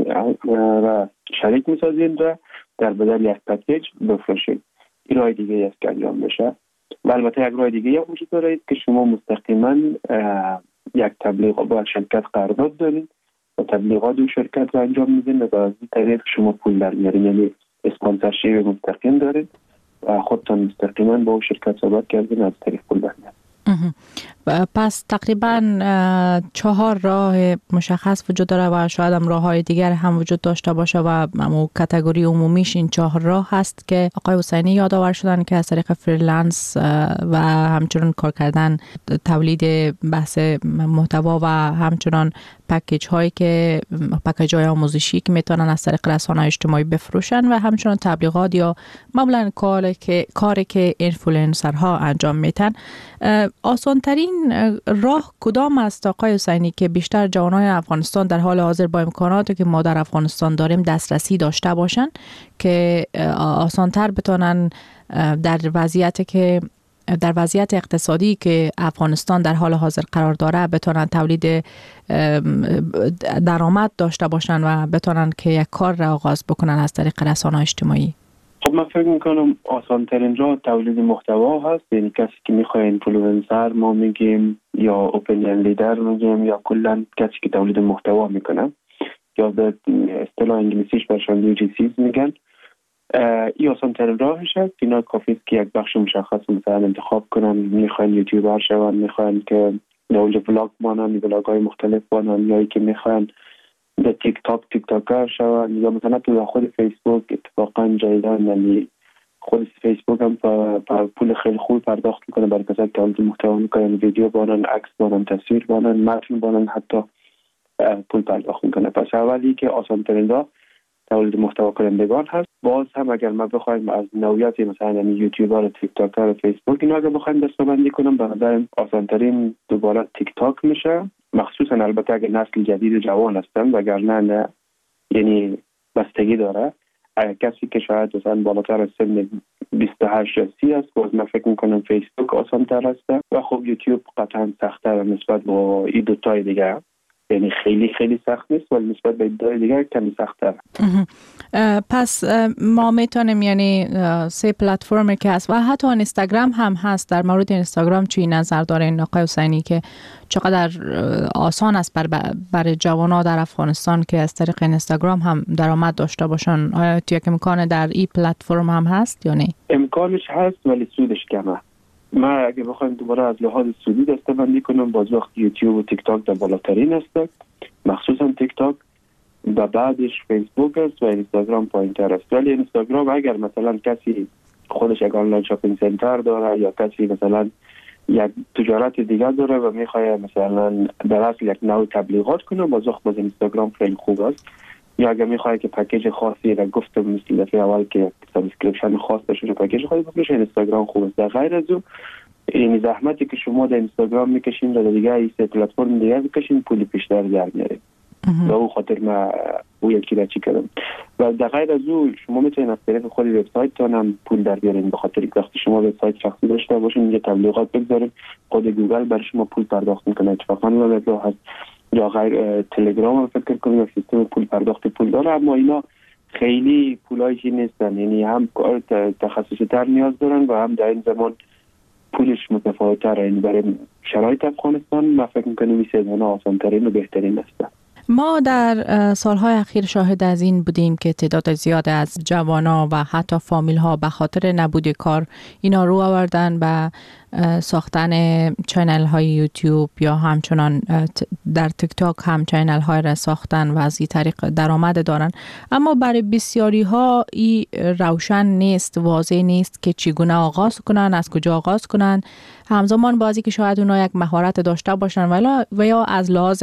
را شریک میسازین را در بدل یک پکیج بفروشین. این راه دیگه است که انجام بشه. و البته یک راه دیگه هم وجود داره که شما مستقیما یک تبلیغ با شرکت قرارداد دارین و تبلیغات اون شرکت رو انجام میدین و از این طریق شما پول در میارین، یعنی اسپانسرشیپ مستقیم دارین و خودتان مستقیما با اون شرکت صحبت کردین از طریق پول در میارین. پس تقریبا چهار راه مشخص وجود داره و شاید هم راه های دیگر هم وجود داشته باشه و همون کاتگوری عمومیش این چهار راه هست که آقای حسینی یادآور شدن که از طریق فریلنس و همچنان کار کردن تولید بحث محتوا و همچنان پکیج هایی که پکیج های آموزشی که میتونن از طریق رسانه‌های اجتماعی بفروشن و همچنان تبلیغات یا معمولا کاری که کاری که اینفلوئنسرها انجام میتن. آسان ترین راه کدام است آقای حسینی که بیشتر جوانان افغانستان در حال حاضر با امکاناتی که ما در افغانستان داریم دسترسی داشته باشن که آسان تر بتونن در وضعیتی که در وضعیت اقتصادی که افغانستان در حال حاضر قرار داره بتونن تولید درآمد داشته باشن و بتونن که یک کار را آغاز بکنن از طریق رسانه‌های اجتماعی؟ خب من فکر میکنم آسان ترین راه تولید محتوا هست. یعنی کسی که میخواد اینفلوئنسر ما میگیم یا اپینین لیدر میگیم یا کلا کسی که تولید محتوا میکنه یا به اصطلاح انگلیسیش برشان یو جی سیز میگن، این آسان ترین راهش هست. اینا کافی است که یک بخش مشخص مثلا انتخاب کنن، میخواین یوتیوبر شون، میخواین که اونجا ولاگ بانن، ولاگ های مختلف بانن، یا ای که میخواین به تیک تاک تیک تاکر شون، یا مثلا تو خود فیسبوک اتفاقا جدیدن یعنی خود فیسبوک هم پر پول خیلی خوب پرداخت میکنه برای کسایی که تولید محتوا میکنن، ویدیو بانن، عکس بانن، تصویر بانن، متن بانن، حتی پول پرداخت میکنه. پس اولی که آسان ترین راه تولید محتوا کنندگان هست. باز هم اگر ما بخوایم از نوعیت مثلا یعنی یوتیوبر، تیک تاکر و فیسبوک اینا اگر بخوایم دسته‌بندی کنیم، به نظر آسان ترین دوباره تیک تاک میشه، مخصوصا البته اگر نسل جدید جوان هستن، وگرنه نه یعنی بستگی داره. اگر کسی که شاید مثلا بالاتر از سن بیست و هشت یا سی است، باز من فکر میکنم فیسبوک آسان تر است و خب یوتیوب قطعا سخت‌تر نسبت به این دو تای دیگه، یعنی خیلی خیلی سخت نیست ولی نسبت به دو دیگه کمی سخت‌تر. پس ما میتونیم یعنی سه پلتفرمی که هست و حتی اینستاگرام هم هست، در مورد اینستاگرام چی نظر دارین آقای حسینی که چقدر آسان است بر برای جوانان در افغانستان که از طریق اینستاگرام هم درآمد داشته باشن؟ آیا تو یک امکان در این پلتفرم هم هست یا نه؟ امکانش هست ولی سودش کمه. ما اگه بخوایم دوباره از لحاظ سودی دسته‌بندی کنم، باز وقت یوتیوب و تیک تاک در بالاترین است، مخصوصا تیک تاک، و بعدش فیسبوک است و اینستاگرام پایین‌تر است. ولی اینستاگرام اگر مثلا کسی خودش یک آنلاین شاپینگ سنتر داره یا کسی مثلا یک تجارت دیگر داره و میخواد مثلا در اصل یک نوع تبلیغات کنه، باز وقت باز اینستاگرام خیلی خوب است. یا اگر میخواد که پکیج خاصی را گفتم مثل دفعه اول که سابسکریپشن خاص داشته پکیج خاصی بفروشه، اینستاگرام خوب است. در غیر از او این زحمتی که شما در اینستاگرام میکشین در دیگه این سه پلتفرم دیگه بکشین پولی بیشتر در میارید. و او خاطر ما او یکی را چی کردم. و در غیر از او شما میتونید از طریق خود وبسایتتون هم پول در بیارین، به خاطر اینکه وقتی شما وبسایت شخصی داشته باشین اینجا تبلیغات بگذارید، خود گوگل برای شما پول پرداخت میکنه. اتفاقا وبلاگ هست یا غیر تلگرام هم فکر کنم سیستم پول پرداخت پول داره، اما اینا خیلی پولایشی نیستن، یعنی هم کار تخصصی تر نیاز دارن و هم در این زمان پولش متفاوت تره. یعنی برای شرایط افغانستان من فکر میکنم این سه آسان ترین و بهترین است. ما در سالهای اخیر شاهد از این بودیم که تعداد زیاد از جوانان و حتی فامیل ها به خاطر نبود کار اینا رو آوردن به ساختن چینل های یوتیوب یا همچنان در تیک تاک هم چینل های را ساختن و از این طریق درآمد دارن. اما برای بسیاری ها این روشن نیست، واضح نیست که چگونه آغاز کنن، از کجا آغاز کنن. همزمان بازی که شاید اونا یک مهارت داشته باشن ولی و یا از لحاظ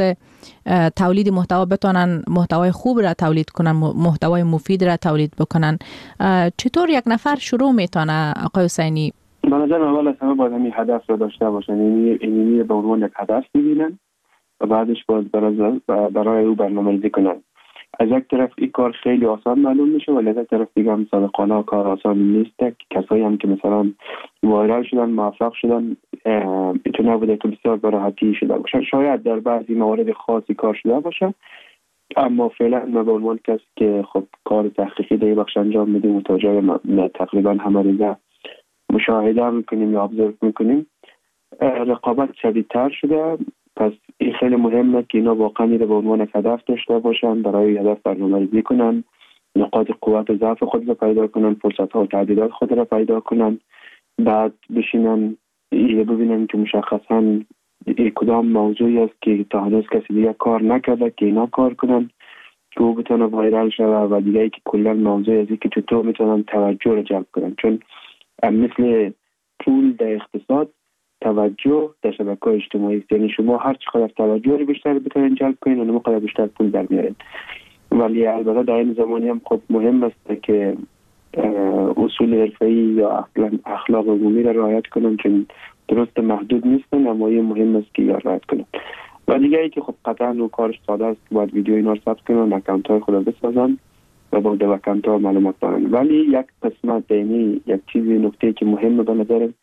تولید محتوا بتونن محتوای خوب را تولید کنن، محتوای مفید را تولید بکنن. چطور یک نفر شروع میتونه آقای حسینی؟ به نظر اول از همه باید همین هدف را داشته باشن، یعنی اینی به عنوان یک هدف ببینن و بعدش باید برای, برای او برنامه‌ریزی کنن. از یک طرف این کار خیلی آسان معلوم میشه ولی از یک طرف دیگه هم صادقانه کار آسان نیست. کسایی هم که مثلا وایرال شدن، موفق شدن، اینطور نبوده که بسیار به راحتی شده باشن. شاید در بعضی موارد خاصی کار شده باشه، اما فعلا ما به عنوان کسی که خب کار تحقیقی در بخش انجام میدیم و تا جای تقریبا همه ریزه مشاهده میکنیم یا ابزرو میکنیم، رقابت شدیدتر شده. پس این خیلی مهمه که اینا واقعا میره به عنوان هدف داشته باشن، برای هدف برنامه‌ریزی کنن، نقاط قوت و ضعف خود را پیدا کنن، فرصت‌ها و تعدیلات خود را پیدا کنن، بعد بشینن یه ببینن که مشخصاً کدام موضوعی است که تا هنوز کسی دیگه کار نکرده که اینا کار کنن که او بتونه وایرال شده و دیگه ای که کلا موضوعی است که چطور میتونن توجه رو جلب کنن. چون مثل پول در اقتصاد، توجه در شبکه‌های اجتماعی است. یعنی شما هر چقدر توجه رو بیشتر بتونین جلب کنین اون موقع بیشتر پول در میارین. ولی البته در این زمانی هم خب مهم است که اصول حرفه‌ای یا اخلاق عمومی را رعایت کنن، چون درست محدود نیستن اما این مهم است که رعایت کنن. و دیگه ای که خب قطعا اون کارش ساده است، باید ویدیو اینا رو ثبت کنن، اکانت های خود رو بسازن و با دو اکانت ها معلومات دارن. ولی یک قسمت دینی یک چیزی نکته که مهمه به نظر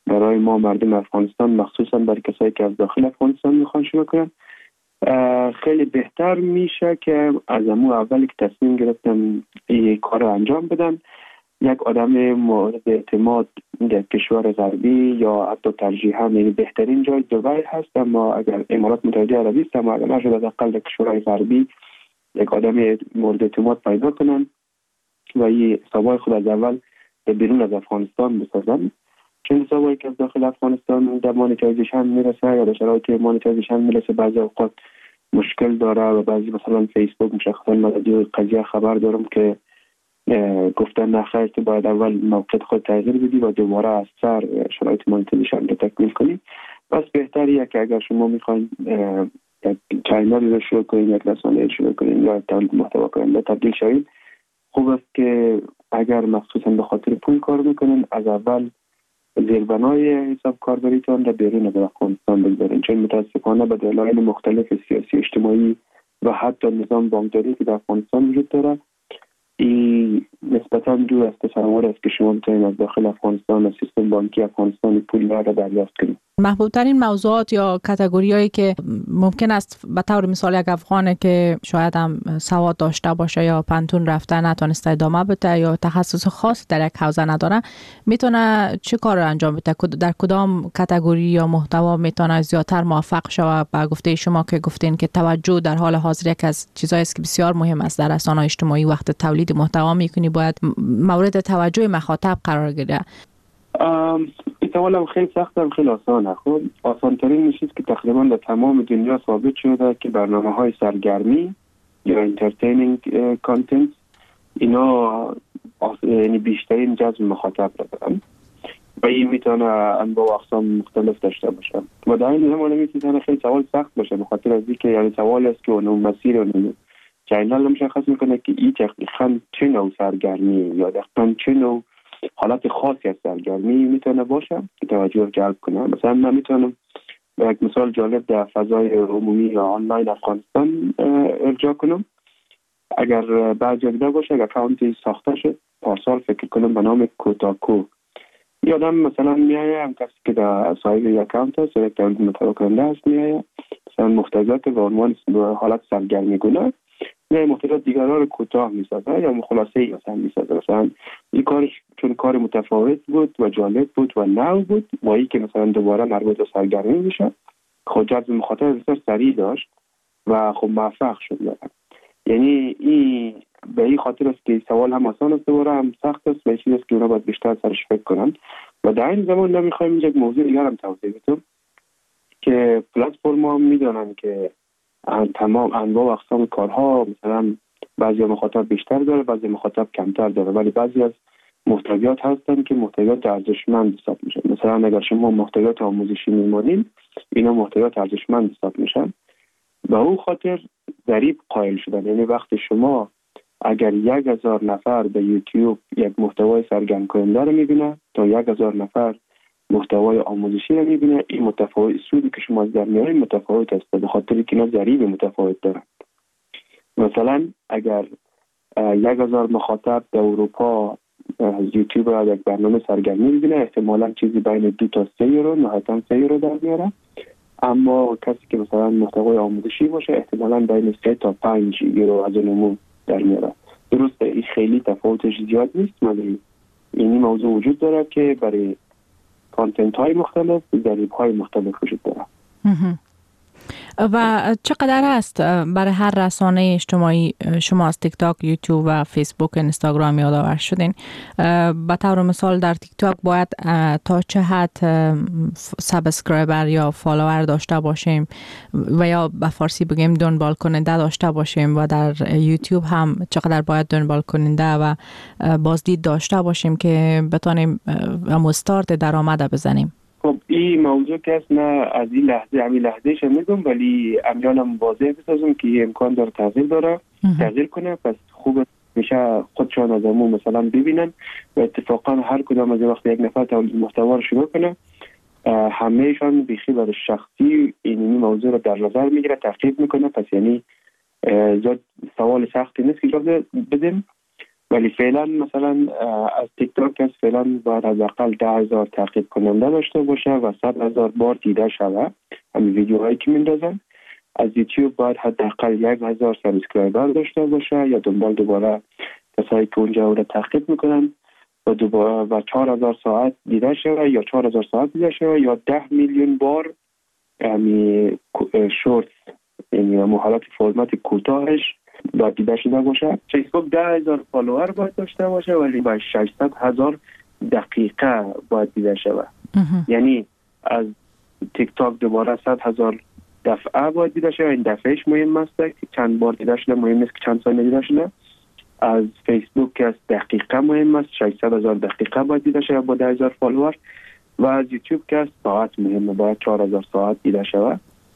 برای ما مردم افغانستان، مخصوصا برای کسایی که از داخل افغانستان میخوان شروع کنن، خیلی بهتر میشه که از امو اولی که تصمیم گرفتم این کار رو انجام بدم، یک آدم مورد اعتماد در کشور غربی یا حتی ترجیحاً یعنی بهترین جای دبی هست، اما اگر امارات متحده عربی است، اما اگر نشد حداقل در کشورهای غربی یک آدم مورد اعتماد پیدا کنن و این حسابای خود از اول به بیرون از افغانستان بسازن، چون حسابایی که از داخل افغانستان در مانیتایزیشن میرسه یا در شرایط مانیتایزیشن میرسه بعضی اوقات مشکل داره و بعضی مثلا فیسبوک مشخصا من از قضیه خبر دارم که گفتن نخیر تو باید اول موقع خود تغییر بدی و دوباره از سر شرایط مانیتایزیشن رو تکمیل کنی. پس بهتریه که اگر شما میخواین یک چینل رو شروع کنین، یک رسانه رو شروع کنین یا تولید محتوا کنین تبدیل شوید، خوب است که اگر مخصوصا به خاطر پول کار میکنین از اول زیربنای حساب کاربریتان را بیرون از افغانستان بگذارین، چون متاسفانه به دلایل مختلف سیاسی اجتماعی و حتی نظام بانکداری که در افغانستان وجود داره، این نسبتاً دور از تصور است که شما بتوانید از داخل افغانستان و سیستم بانکی افغانستان پول را دریافت کنید. محبوب ترین موضوعات یا کاتگوریایی که ممکن است به طور مثال یک افغانه که شاید هم سواد داشته باشه یا پنتون رفته نتونسته ادامه بده یا تخصص خاص در یک حوزه نداره، میتونه چه کار رو انجام بده؟ در کدام کاتگوری یا محتوا میتونه زیادتر موفق شود؟ به گفته شما که گفتین که توجه در حال حاضر یک از چیزایی است که بسیار مهم است در رسانه‌های اجتماعی، وقت تولید محتوا میکنی باید مورد توجه مخاطب قرار گیره. این خیلی سخت هم خیلی آسانه. خب آسان ترین میشید که تقریبا در تمام دنیا ثابت شده که برنامه های سرگرمی یا انترتینینگ کانتنت اینا یعنی بیشترین جذب مخاطب را دارن و این میتونه انواع و اقسام مختلف داشته باشه و در این زمان میتونه خیلی سوال سخت باشه، به خاطر از اینکه یعنی سوال است که اون مسیر اون چینل مشخص میکنه که این دقیقاً چه نوع سرگرمی یا دقیقاً چه نوع حالت خاصی از سرگرمی میتونه باشه که توجه جلب کنه. مثلا من میتونم به یک مثال جالب در فضای عمومی یا آنلاین افغانستان ارجاع کنم. اگر بعد جدیده باشه، اگر اکانتی ساخته شد پارسال فکر کنم به نام کوتاکو، یادم مثلا میایه هم کسی که در صاحب یک اکانت هست یک تولید محتوا کننده هست میایه مثلا محتویات به عنوان حالت سرگرمی گونه نه محتویات دیگرها رو کوتاه میسازه یا خلاصه‌ای مثلا میسازه. مثلا این کارش چون کار متفاوت بود و جالب بود و نو بود و این که مثلا دوباره مربوط به سرگرمی میشه، خب جذب مخاطب بسیار سریع داشت و خب موفق شد. یعنی این به این خاطر است که سوال هم آسان است دوباره هم سخت است و چیزی است که اونا باید بیشتر سرش فکر کنن. و در این زمان نمیخوایم اینجا یک موضوع دیگر هم توضیح بدم که پلتفرم ها میدونن که تمام انواع و اقسام کارها مثلا بعضی مخاطب بیشتر داره بعضی مخاطب کمتر داره، ولی بعضی از محتویات هستن که محتویات ارزشمند حساب میشن. مثلا اگر شما محتویات آموزشی میمونین اینا محتویات ارزشمند حساب میشن. به اون خاطر ضریب قائل شدن، یعنی وقتی شما اگر یک هزار نفر به یوتیوب یک محتوای سرگرم کننده رو میبینه تا یک هزار نفر محتوای آموزشی رو میبینه، این متفاوت سودی که شما از در میارین متفاوت است به خاطر اینکه اینا ضریب متفاوت دارن. مثلا اگر یک هزار مخاطب در اروپا از یوتیوب را یک برنامه سرگرمی میبینه احتمالاً چیزی بین دو تا سه یورو نهایتاً سه یورو در میاره، اما کسی که مثلا محتوای آموزشی باشه احتمالاً بین سه تا پنج یورو از عموم در میاره. درسته این خیلی تفاوتش زیاد نیست، ولی این موضوع وجود داره که برای کانتنت های مختلف ضریب های مختلف وجود داره. و چقدر است برای هر رسانه اجتماعی شما از تیک تاک، یوتیوب و فیسبوک، اینستاگرام یادآور شدین؟ به طور مثال در تیک تاک باید تا چه حد سابسکرایبر یا فالوور داشته باشیم و یا به فارسی بگیم دنبال کننده داشته باشیم و در یوتیوب هم چقدر باید دنبال کننده و بازدید داشته باشیم که بتونیم استارت درآمد بزنیم؟ خب این موضوع که است نه از این لحظه همین لحظهش میگم، ولی امیالم واضح بسازم که این امکان داره تغییر داره تغییر کنه. پس خوب میشه خودشان از همون مثلا ببینن و اتفاقا هر کدام از وقت یک نفر تولید محتوا رو شروع کنه همهشان بیخی برای شخصی این موضوع رو در نظر میگیره تعقیب میکنه. پس یعنی زیاد سوال سختی نیست که جواب بدیم ولی فعلا مثلا از تیک تاک از فعلا باید حداقل ده هزار تعقیب کننده داشته باشه و صد هزار بار دیده شوه همین ویدیوهایی که میندازن. از یوتیوب باید حداقل یک هزار سابسکرایبر داشته باشه یا دنبال دوباره کسایی که اونجا او را تعقیب میکنن و دوباره و چهار هزار ساعت دیده شوه یا چهار هزار ساعت دیده شوه یا ده میلیون بار یعنی شورت، یعنی حالت فرمت کوتاهش باید دیده شده باشه. فیسبوک ده هزار فالوور باید داشته باشه ولی با ششصد هزار دقیقه باید دیده شوه. یعنی از تیک تاک دوباره صد هزار دفعه باید دیده شده. این دفعهش مهم است که چند بار دیده شده، مهم نیست که چند ثانیه دیده شده. از فیسبوک از دقیقه مهم است، ششصد هزار دقیقه باید دیده شده با ده هزار فالوور. و از یوتیوب که از ساعت مهمه، باید چهار هزار ساعت دیده شده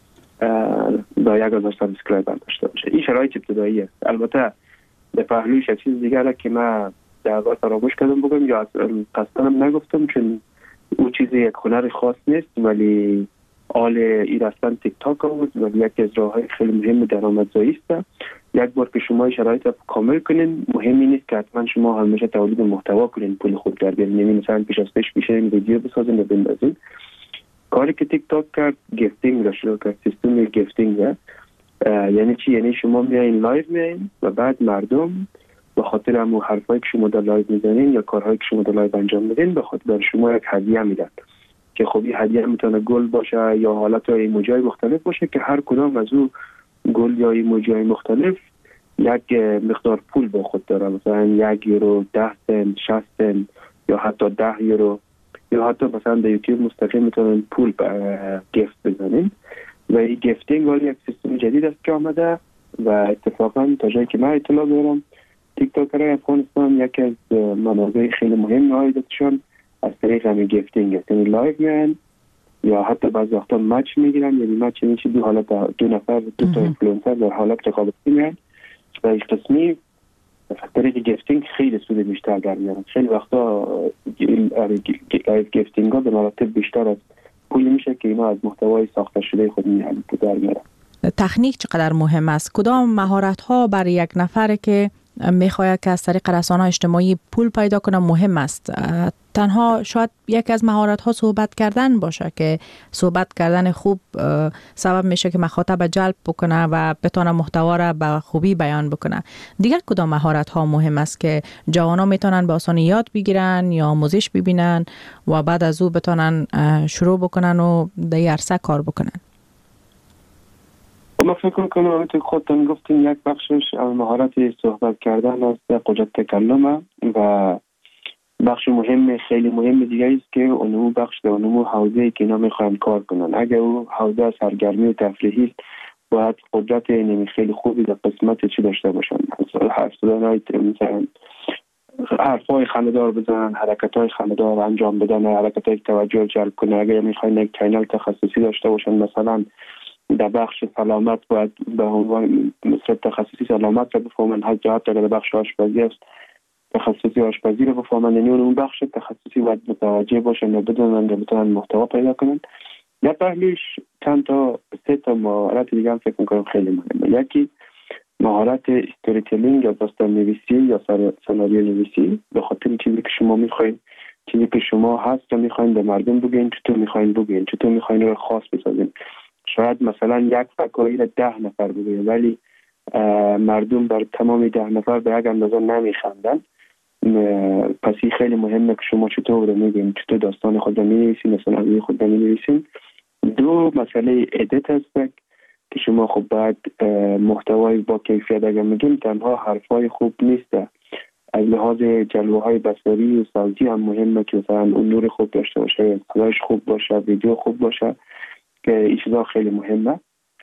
با یک هزار سابسکرایبر داشته باشه. این شرایط ابتدایی است. البته به پهلوش چیز دیگه که من در واقع فراموش کردم بگم یا قصداً نگفتم چون او چیزی یک هنر خاص نیست ولی آل ای رفتن تیک تاک آمد ولی یکی از راه‌های خیلی مهم درآمدزایی است. یک بار که شما شرایط رو کامل کنین، مهمی نیست که حتما شما همیشه تولید محتوا کنین پول خود در بیارین. یعنی مثلا پیش از پیش بیشه این ویدیو بسازین و بندازین. کاری که تیک تاک کرد گیفتینگ را شروع کرد، سیستم گیفتینگ. یعنی چی؟ یعنی شما میایین لایو میایین و بعد مردم به خاطر همون حرفایی که شما در لایو میزنین یا کارهایی که شما در لایو انجام میدین به خاطر بر شما یک هدیه میدن که خب این هدیه میتونه گل باشه یا حالت ایموجی مختلف باشه که هر کدام از اون گل یا ایموجی مختلف یک مقدار پول با خود داره. مثلا یک یورو، ده سنت، شصت سنت یا حتی ده یورو یا حتی مثلا در یوتیوب مستقیم میتونن پول گیفت بزنین و این گیفتینگ ولی یک سیستم جدید است که آمده و اتفاقا تا جایی که من اطلاع دارم تیک تاکرهای افغانستان یکی از منابع خیلی مهم عایداتشان از طریق همین گیفتینگ است. یعنی لایو میان یا حتی بعضی وقتا مچ میگیرن، یعنی مچ میشه دو حالت، دو نفر دو تا اینفلوئنسر در حالت رقابتی میان و این قسمی از طریق گیفتینگ خیلی سود بیشتر در میارن. خیلی وقتا لایو گیفتینگ ها به مراتب بیشتر از پولی میشه که اینا از محتوای ساخته شده خود میارن در میارن. تکنیک چقدر مهم است؟ کدام مهارت ها برای یک نفر که میخواید که از طریق رسانه‌های اجتماعی پول پیدا کنه مهم است؟ تنها شاید یکی از مهارت ها صحبت کردن باشه که صحبت کردن خوب سبب میشه که مخاطب جلب بکنه و بتونه محتوا را به خوبی بیان بکنه. دیگر کدام مهارت ها مهم است که جوانان میتونن به آسانی یاد بگیرن یا آموزش ببینن و بعد از او بتونن شروع بکنن و در عرصه کار بکنن؟ ما فکر کنم همونطور خودتون گفتین یک بخشش مهارت صحبت کردن است، قدرت تکلم و بخش مهم خیلی مهم دیگه است که اونو بخش در اونو حوزه‌ای که اینا میخوان کار کنن. اگه او حوزه سرگرمی و تفریحی است باید قدرت اینمی خیلی خوبی در قسمت چی داشته باشن، مثلا حرف زدن های مثلا حرفای خنده‌دار بزنن، حرکت‌های خنده‌دار انجام بدن، حرکت‌های توجه جلب کنن. اگه میخواین یک کانال تخصصی داشته باشن مثلا در بخش سلامت باید به عنوان مثل تخصصی سلامت را بفهمن، حتی حتی در بخش آشپزی است تخصصی آشپزی را بفهمن. یعنی اون بخش تخصصی باید متوجه باشن و بدونن و بتونن محتوا پیدا کنن. یا پهلوش چند تا سه تا مهارت دیگه هم فکر میکنم خیلی مهمه. یکی مهارت استوری تلینگ یا داستان نویسی یا سناریو نویسی، به خاطر چیزی که شما میخواین، چیزی که شما هست رو میخواین به مردم بگین، چطور میخواین بگین، چطور میخواین رو خاص بسازین. شاید مثلا یک فکایی را ده نفر بگه ولی مردم بر تمام ده نفر به یک اندازه نمیخندن. پس این خیلی مهمه که شما چطور رو میگین، چطور داستان خود رو مینویسین، مثلا خود رو مینویسین. دو مسئله ادیت هست که شما خب باید محتوای با کیفیت اگر میگیم تنها حرفای خوب نیست، از لحاظ جلوه های بصری و صوتی هم مهمه که مثلا اون نور خوب داشته باشه، صدایش خوب باشه، ویدیو خوب باشه که این چیزا خیلی مهمه.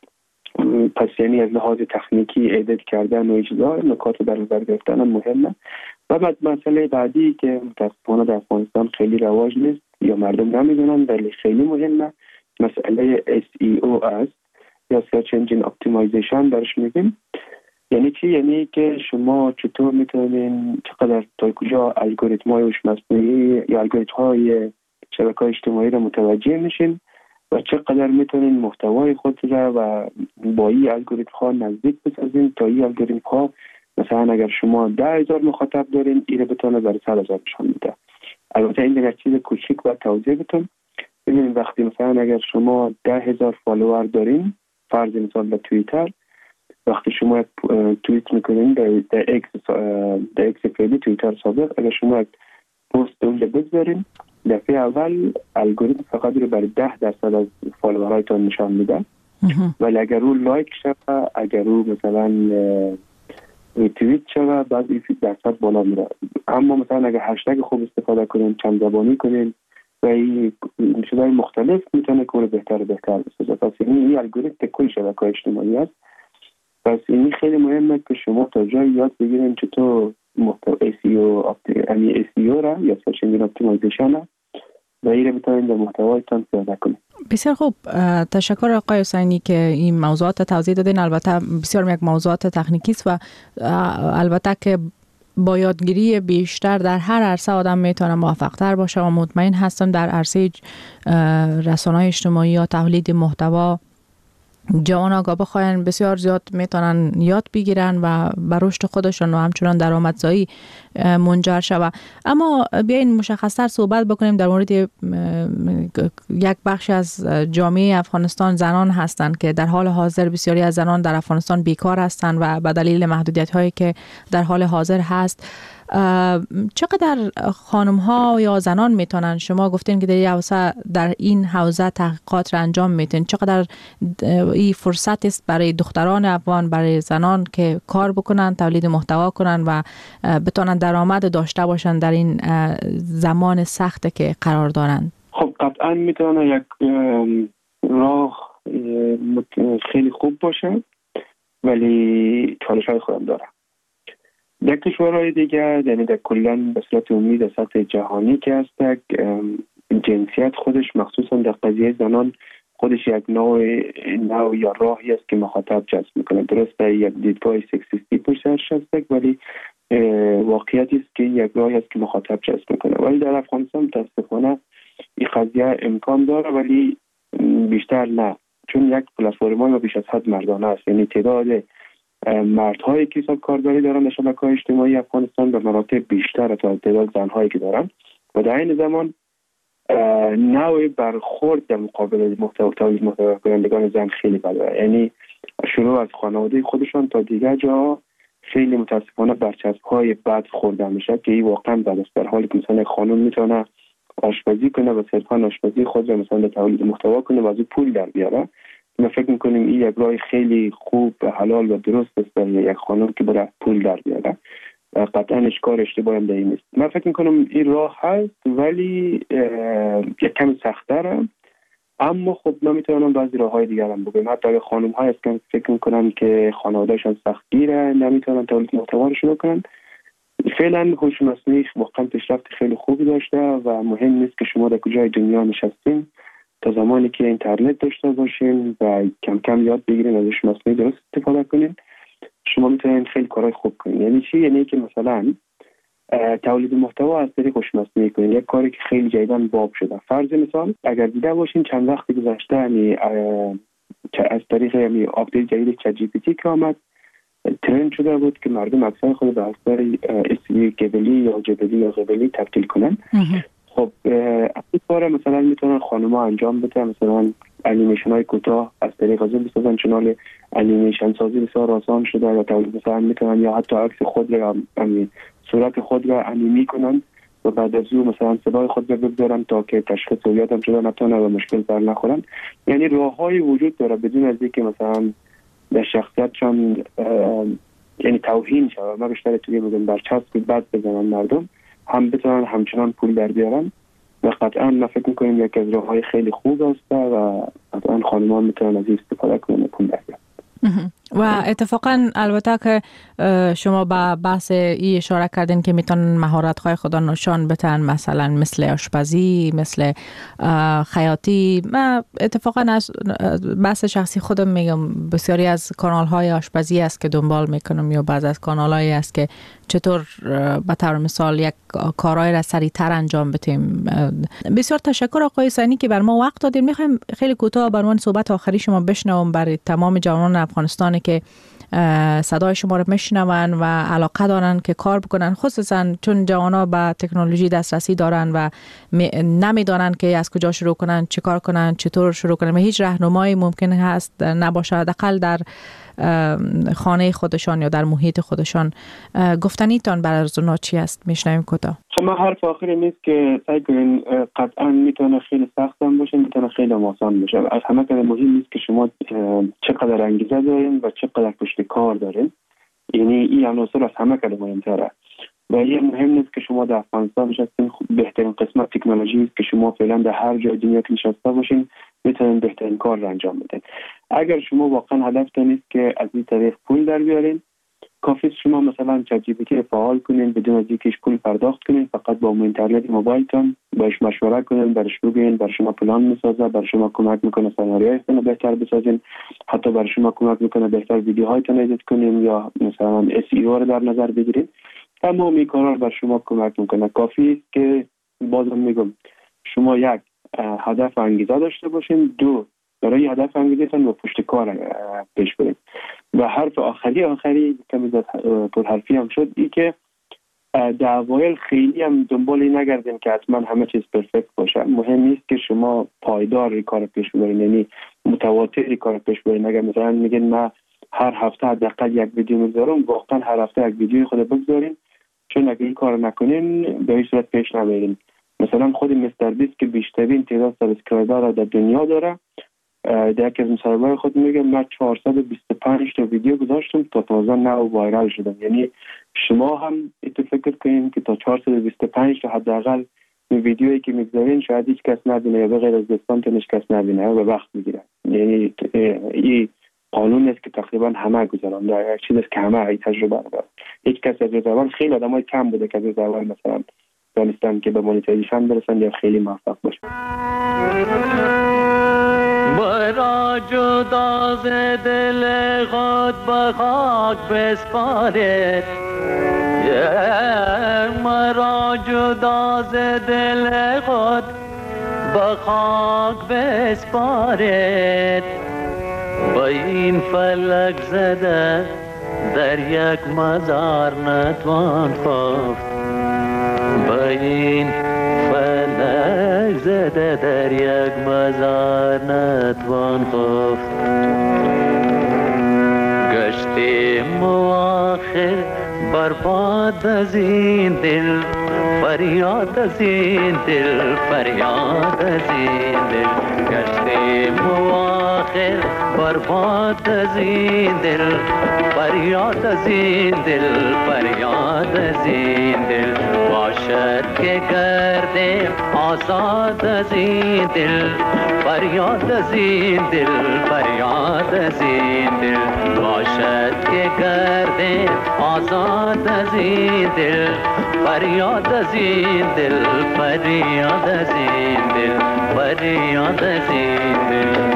پس یعنی از لحاظ تکنیکی ادیت کردن و این چیزا نکات در نظر گرفتن هم مهمه. و بعد مسئله بعدی که متاسفانه در افغانستان خیلی رواج نیست یا مردم نمیدونن ولی خیلی مهمه، مسئله اس ای او است یا Search Engine Optimization درش میگیم. یعنی چی؟ یعنی که شما چطور میتونین چقدر تا کجا الگوریتم های هوش مصنوعی یا الگوریتم های شبکه‌های اجتماعی را متوجه میشین و چقدر میتونین محتوای خود را و با این الگوریتم ها نزدیک بسازین تا این الگوریتم ها مثلا اگر شما ده هزار مخاطب دارین این بتونه برای صد هزار نشان میده. البته این دیگر چیز کوچیک و توضیح بتون. ببینید وقتی مثلا اگر شما ده هزار فالوور دارین، فرض مثال به توییتر، وقتی شما توییت میکنین در در اکس در اکس فعلی توییتر سابق، اگر شما پست اون بذارین، دفعه اول الگوریتم فقط رو برای ده درصد از فالوورایتون نشان میده. ولی اگر رو لایک شوه، اگر رو مثلا ریتوییت شوه، بعد این درصد بالا میره. اما مثلا اگر هشتگ خوب استفاده کنین، چند زبانی کنین و این چیزهای مختلف، میتونه کار بهتر بهتر بسازه. پس این الگوریتم کل شبکه‌های اجتماعی است. پس این خیلی مهمه که شما تا جای یاد بگیرین چطور محتوا اس ای او یعنی اس ای او را یا سرچ انجین اپتیمایزیشن و این رو بتونین در محتوایتان پیاده کنین. بسیار خوب، تشکر آقای حسینی که این موضوعات توضیح دادین. البته بسیار یک موضوعات تکنیکی است و البته که با یادگیری بیشتر در هر عرصه آدم میتونه موفق‌تر باشه و مطمئن هستم در عرصه رسانه‌های اجتماعی یا تولید محتوا جوان آگاه بخواین بسیار زیاد میتونن یاد بگیرن و بر رشد خودشون و همچنان درآمدزایی منجر شود. اما بیاین مشخص‌تر صحبت بکنیم در مورد یک بخش از جامعه افغانستان، زنان هستند که در حال حاضر بسیاری از زنان در افغانستان بیکار هستند و به دلیل محدودیت‌هایی که در حال حاضر هست. چقدر خانم ها یا زنان میتونن، شما گفتین که در این حوزه در این حوزه تحقیقات را انجام میتین، چقدر این فرصت است برای دختران افغان، برای زنان که کار بکنن، تولید محتوا کنن و بتونن درآمد داشته باشن در این زمان سخت که قرار دارن؟ خب قطعا میتونه یک راه خیلی خوب باشه، ولی چالش‌های خودم داره. در کشورهای دیگر، یعنی در کلن به صورت عمومی در سطح جهانی که هست، جنسیت خودش مخصوصا در قضیه زنان خودش یک نوع نوع یا راهی است که مخاطب جذب میکنه. درسته یک دیدگاه سکسیستی پشتش هست، ولی واقعیتی است که یک راهی است که مخاطب جذب میکنه. ولی در افغانستان متاسفانه این قضیه امکان داره، ولی بیشتر نه، چون یک پلتفرم بیش از حد مردانه است. یعنی تعداد مردهایی که حساب کاربری دارن در شبکه‌های اجتماعی افغانستان به مراتب بیشتر تا تعداد زنهایی که دارن و در این زمان نوع برخورد در مقابل محتوا تولید محتوا کنندگان زن خیلی بده. یعنی شروع از خانواده خودشان تا دیگر جا خیلی متاسفانه برچسب‌های بد خورده میشه که این واقعا بد است. در حالی که مثلا خانم میتونه آشپزی کنه و صرفا آشپزی خود را مثلا تولید محتوا کنه و از پول در بیاره، ما فکر میکنیم این یک راه خیلی خوب و حلال و درست است برای یک خانم که برای پول در بیاره و قطعا اشکار اشتباه هم در این نیست. من فکر میکنم این راه هست، ولی یک کمی سخت‌تره. اما خب ما میتونم بعضی راه‌های دیگر هم بگم. حتی اگر خانم های است که فکر میکنن که خانواده‌شان سختگیره، نمیتونن تولید محتوا رو شروع کنن، فعلا هوش مصنوعی واقعا پیشرفت خیلی خوبی داشته و مهم نیست که شما در کجای دنیا نشستین، تا زمانی که اینترنت داشته باشین و کم کم یاد بگیرین از هوش مصنوعی درست استفاده کنین، شما میتونین خیلی کارهای خوب کنین. یعنی چی؟ یعنی که مثلا تولید محتوا از طریق هوش مصنوعی کنین، یک کاری که خیلی جدیداً باب شده. فرض مثال اگر دیده باشین چند وقت گذشته یعنی از طریق یعنی آپدیت جدید چت جی پی تی که آمد، ترند شده بود که مردم اکثر خود به اصطلاح اسمی گبلی یا جبلی یا غبلی تبدیل کنن. خب این کار مثلا میتونن خانم‌ها انجام بدن، مثلا انیمیشن های کوتاه از طریق از بسازن، چنال انیمیشن سازی بسیار آسان شده و تولید مثلا میتونن یا حتی عکس خود را یعنی صورت خود را انیمی کنن و بعد از اون مثلا صدای خود را بگذارن تا که تشخیص و یادم شده نتونه و مشکل بر نخورن. یعنی راه‌های وجود داره بدون از اینکه مثلا در شخصیتشان یعنی توهین شود. ما بیشتر توی بگم برچسب بد بزنن مردم، هم بتونن همچنان پول در بیارن و قطعا ما فکر میکنیم یک از راه‌های خیلی خوب است و قطعا خانم‌ها میتونن از این استفاده کنن و پول در بیارن. و اتفاقا البته که شما با بحث ای اشاره کردین که میتونن مهارت‌های خود نشان بدن، مثلا مثل آشپزی، مثل خیاطی. من اتفاقا از بحث شخصی خودم میگم بسیاری از کانال‌های آشپزی است که دنبال میکنم یا بعض از کانال‌هایی است که چطور به طور مثال یک کارهای را سریع‌تر انجام بدیم. بسیار تشکر آقای حسینی که بر ما وقت دادین. میخوایم خیلی کوتاه بر عنوان صحبت آخری شما بشنوم برای تمام جوانان افغانستان که صدای شما رو میشنون و علاقه دارن که کار بکنن، خصوصا چون جوانا به تکنولوژی دسترسی دارن و نمیدانن که از کجا شروع کنن، چه کار کنن، چطور شروع کنن و هیچ راهنمایی ممکن هست نباشه، حداقل در خانه خودشان یا در محیط خودشان. گفتنیتان برای اونا چی است؟ میشنویم کوتاه. خب من حرف آخری نیست که سعی کنین، قطعا میتونه خیلی سخت هم باشه، میتونه خیلی آسان باشه. از همه که مهم نیست که شما چقدر انگیزه دارین و چقدر پشت کار دارین. یعنی این عناصر از همه که مهمتره. و یه مهم نیست که شما در افغانستان نشستین، بهترین قسمت تکنولوژی است که شما فعلا در هر جای دنیا که نشسته باشین میتونین بهترین کار را انجام بدین. اگر شما واقعا هدفتون نیست که از این طریق پول در بیارین، کافی شما مثلا چت جی پی تی فعال کنین بدون از اینکه پول پرداخت کنین، فقط با اینترنت موبایلتون باش مشوره کنین، برش بگین، برای شما پلان میسازه، برای شما کمک میکنه سناریوهایتون رو بهتر بسازین، حتی برای شما کمک میکنه بهتر ویدیوهایتون ادیت کنین یا مثلا اس ای او رو در نظر بگیرید. تمام این کارا برای شما کمک میکنه. کافی است که بازم میگم شما یک هدف انگیزه داشته باشین، دو برای هدف انگیزتون و پشت کار پیش برید. و حرف آخری آخری کمی پر حرفی هم شد، ای که در اوایل خیلی هم دنبالی نگردین که حتما همه چیز پرفکت باشه. مهم نیست که شما پایدار کار پیش برین، یعنی متواتر کار پیش برین. اگر مثلا میگین من هر هفته حداقل یک ویدیو میذارم، واقعا هر هفته یک ویدیو خود بگذارین، چون اگر این کار نکنین به هیچ صورت پیش نمیرین. مثلا خود مستر بیست که بیشترین تعداد سابسکرایبر در دنیا داره، در یکی از مصاحبه‌های خود میگه من چهارصد و بیست و پنج تا ویدیو گذاشتم تا تازه نو وایرال شدم. یعنی شما هم ایتو فکر کنین که تا چهارصد و بیست و پنج تا حداقل این ویدیویی که میگذارین شاید هیچ کس نبینه یا به غیر از دوستانتون هیچ کس نبینه و وقت میگیره. یعنی این قانون است که تقریبا همه گذارن، یا یک چیز است که همه ای تجربه دارن. هیچ کس از اول خیلی آدمای کم بوده که از اول مثلا دانستن که به مانیتایزیشن برسن یا خیلی موفق باشن. مرا جدا ز دل خود به خاک بسپارید، مرا جدا ز دل خود به خاک بسپارید، با این فلک زده در یک مزار نتوان خفت، با این فلک زده در یک مزار نتوان خفت. گشتیم آخر برباد از این دل، فریاد از این دل، فریاد از این دل. گشتیم آخر برباد از این دل، فریاد از این دل، فریاد از این دل. باشد که گردیم آزاد از این دل، فریاد از این دل، فریاد از این دل. باشد که گردیم آزاد از این دل، فریاد از این دل، فریاد از این دل، فریاد از این دل.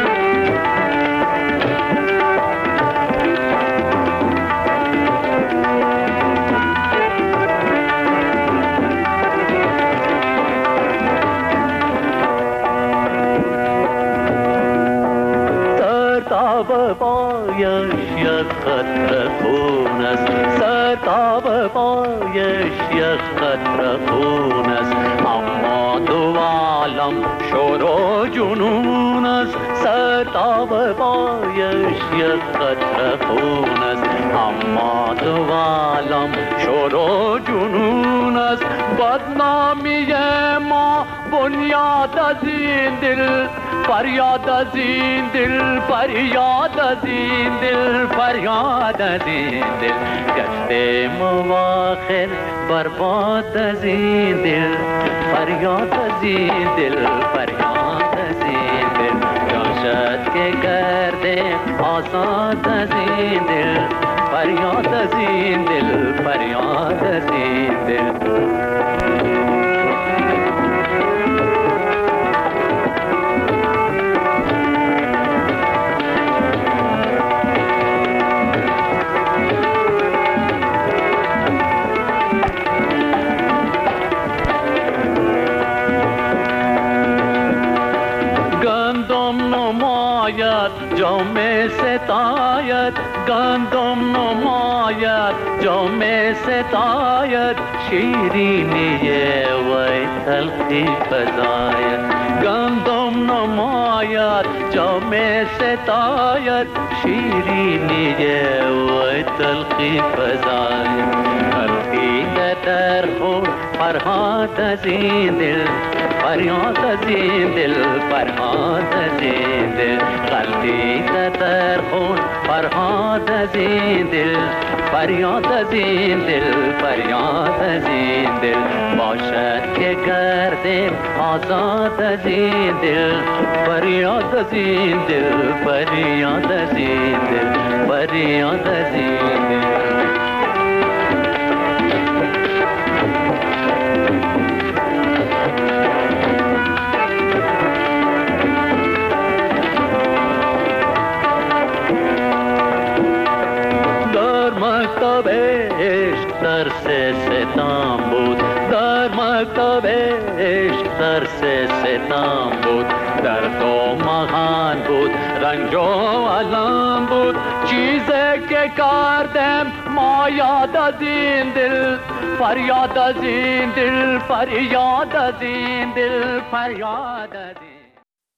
پایش یک قطره خون است، سرتاب پایش یک قطره خون است، اما دو عالم شور و جنون است. سرتاب پایش یک قطره خون است، اما دو عالم شور و جنون است. بدنامی ما بنیاد از این دل، فریاد از این دل، فریاد از این دل، فریاد از این دل. گشتیم آخر برباد از این دل، فریاد از این دل، فریاد از این دل. باشد که گردیم آزاد از این دل، فریاد از این دل، فریاد از این دل. جام ستاید گندم نماید جام ستاید شیرینی وی تلخی فزاید گندم نماید جام ستاید شیرینی وی تلخی فزاید تلخی در خون فرهاد از این دل فریاد از این دل فرهاد از این دل غلطی در خون فرهاد از این دل فریاد از این دل فریاد از این دل باشد که گردیم آزاد از این دل فریاد از این دل فریاد از این دل فریاد از این دل مکتب عشق درس ستم بود در مکتب عشق درس ستم بود در دو مهان بود رنج و علم بود چیزی که کردم ما یاد از این دل فریاد از این دل فریاد از این دل فریاد از این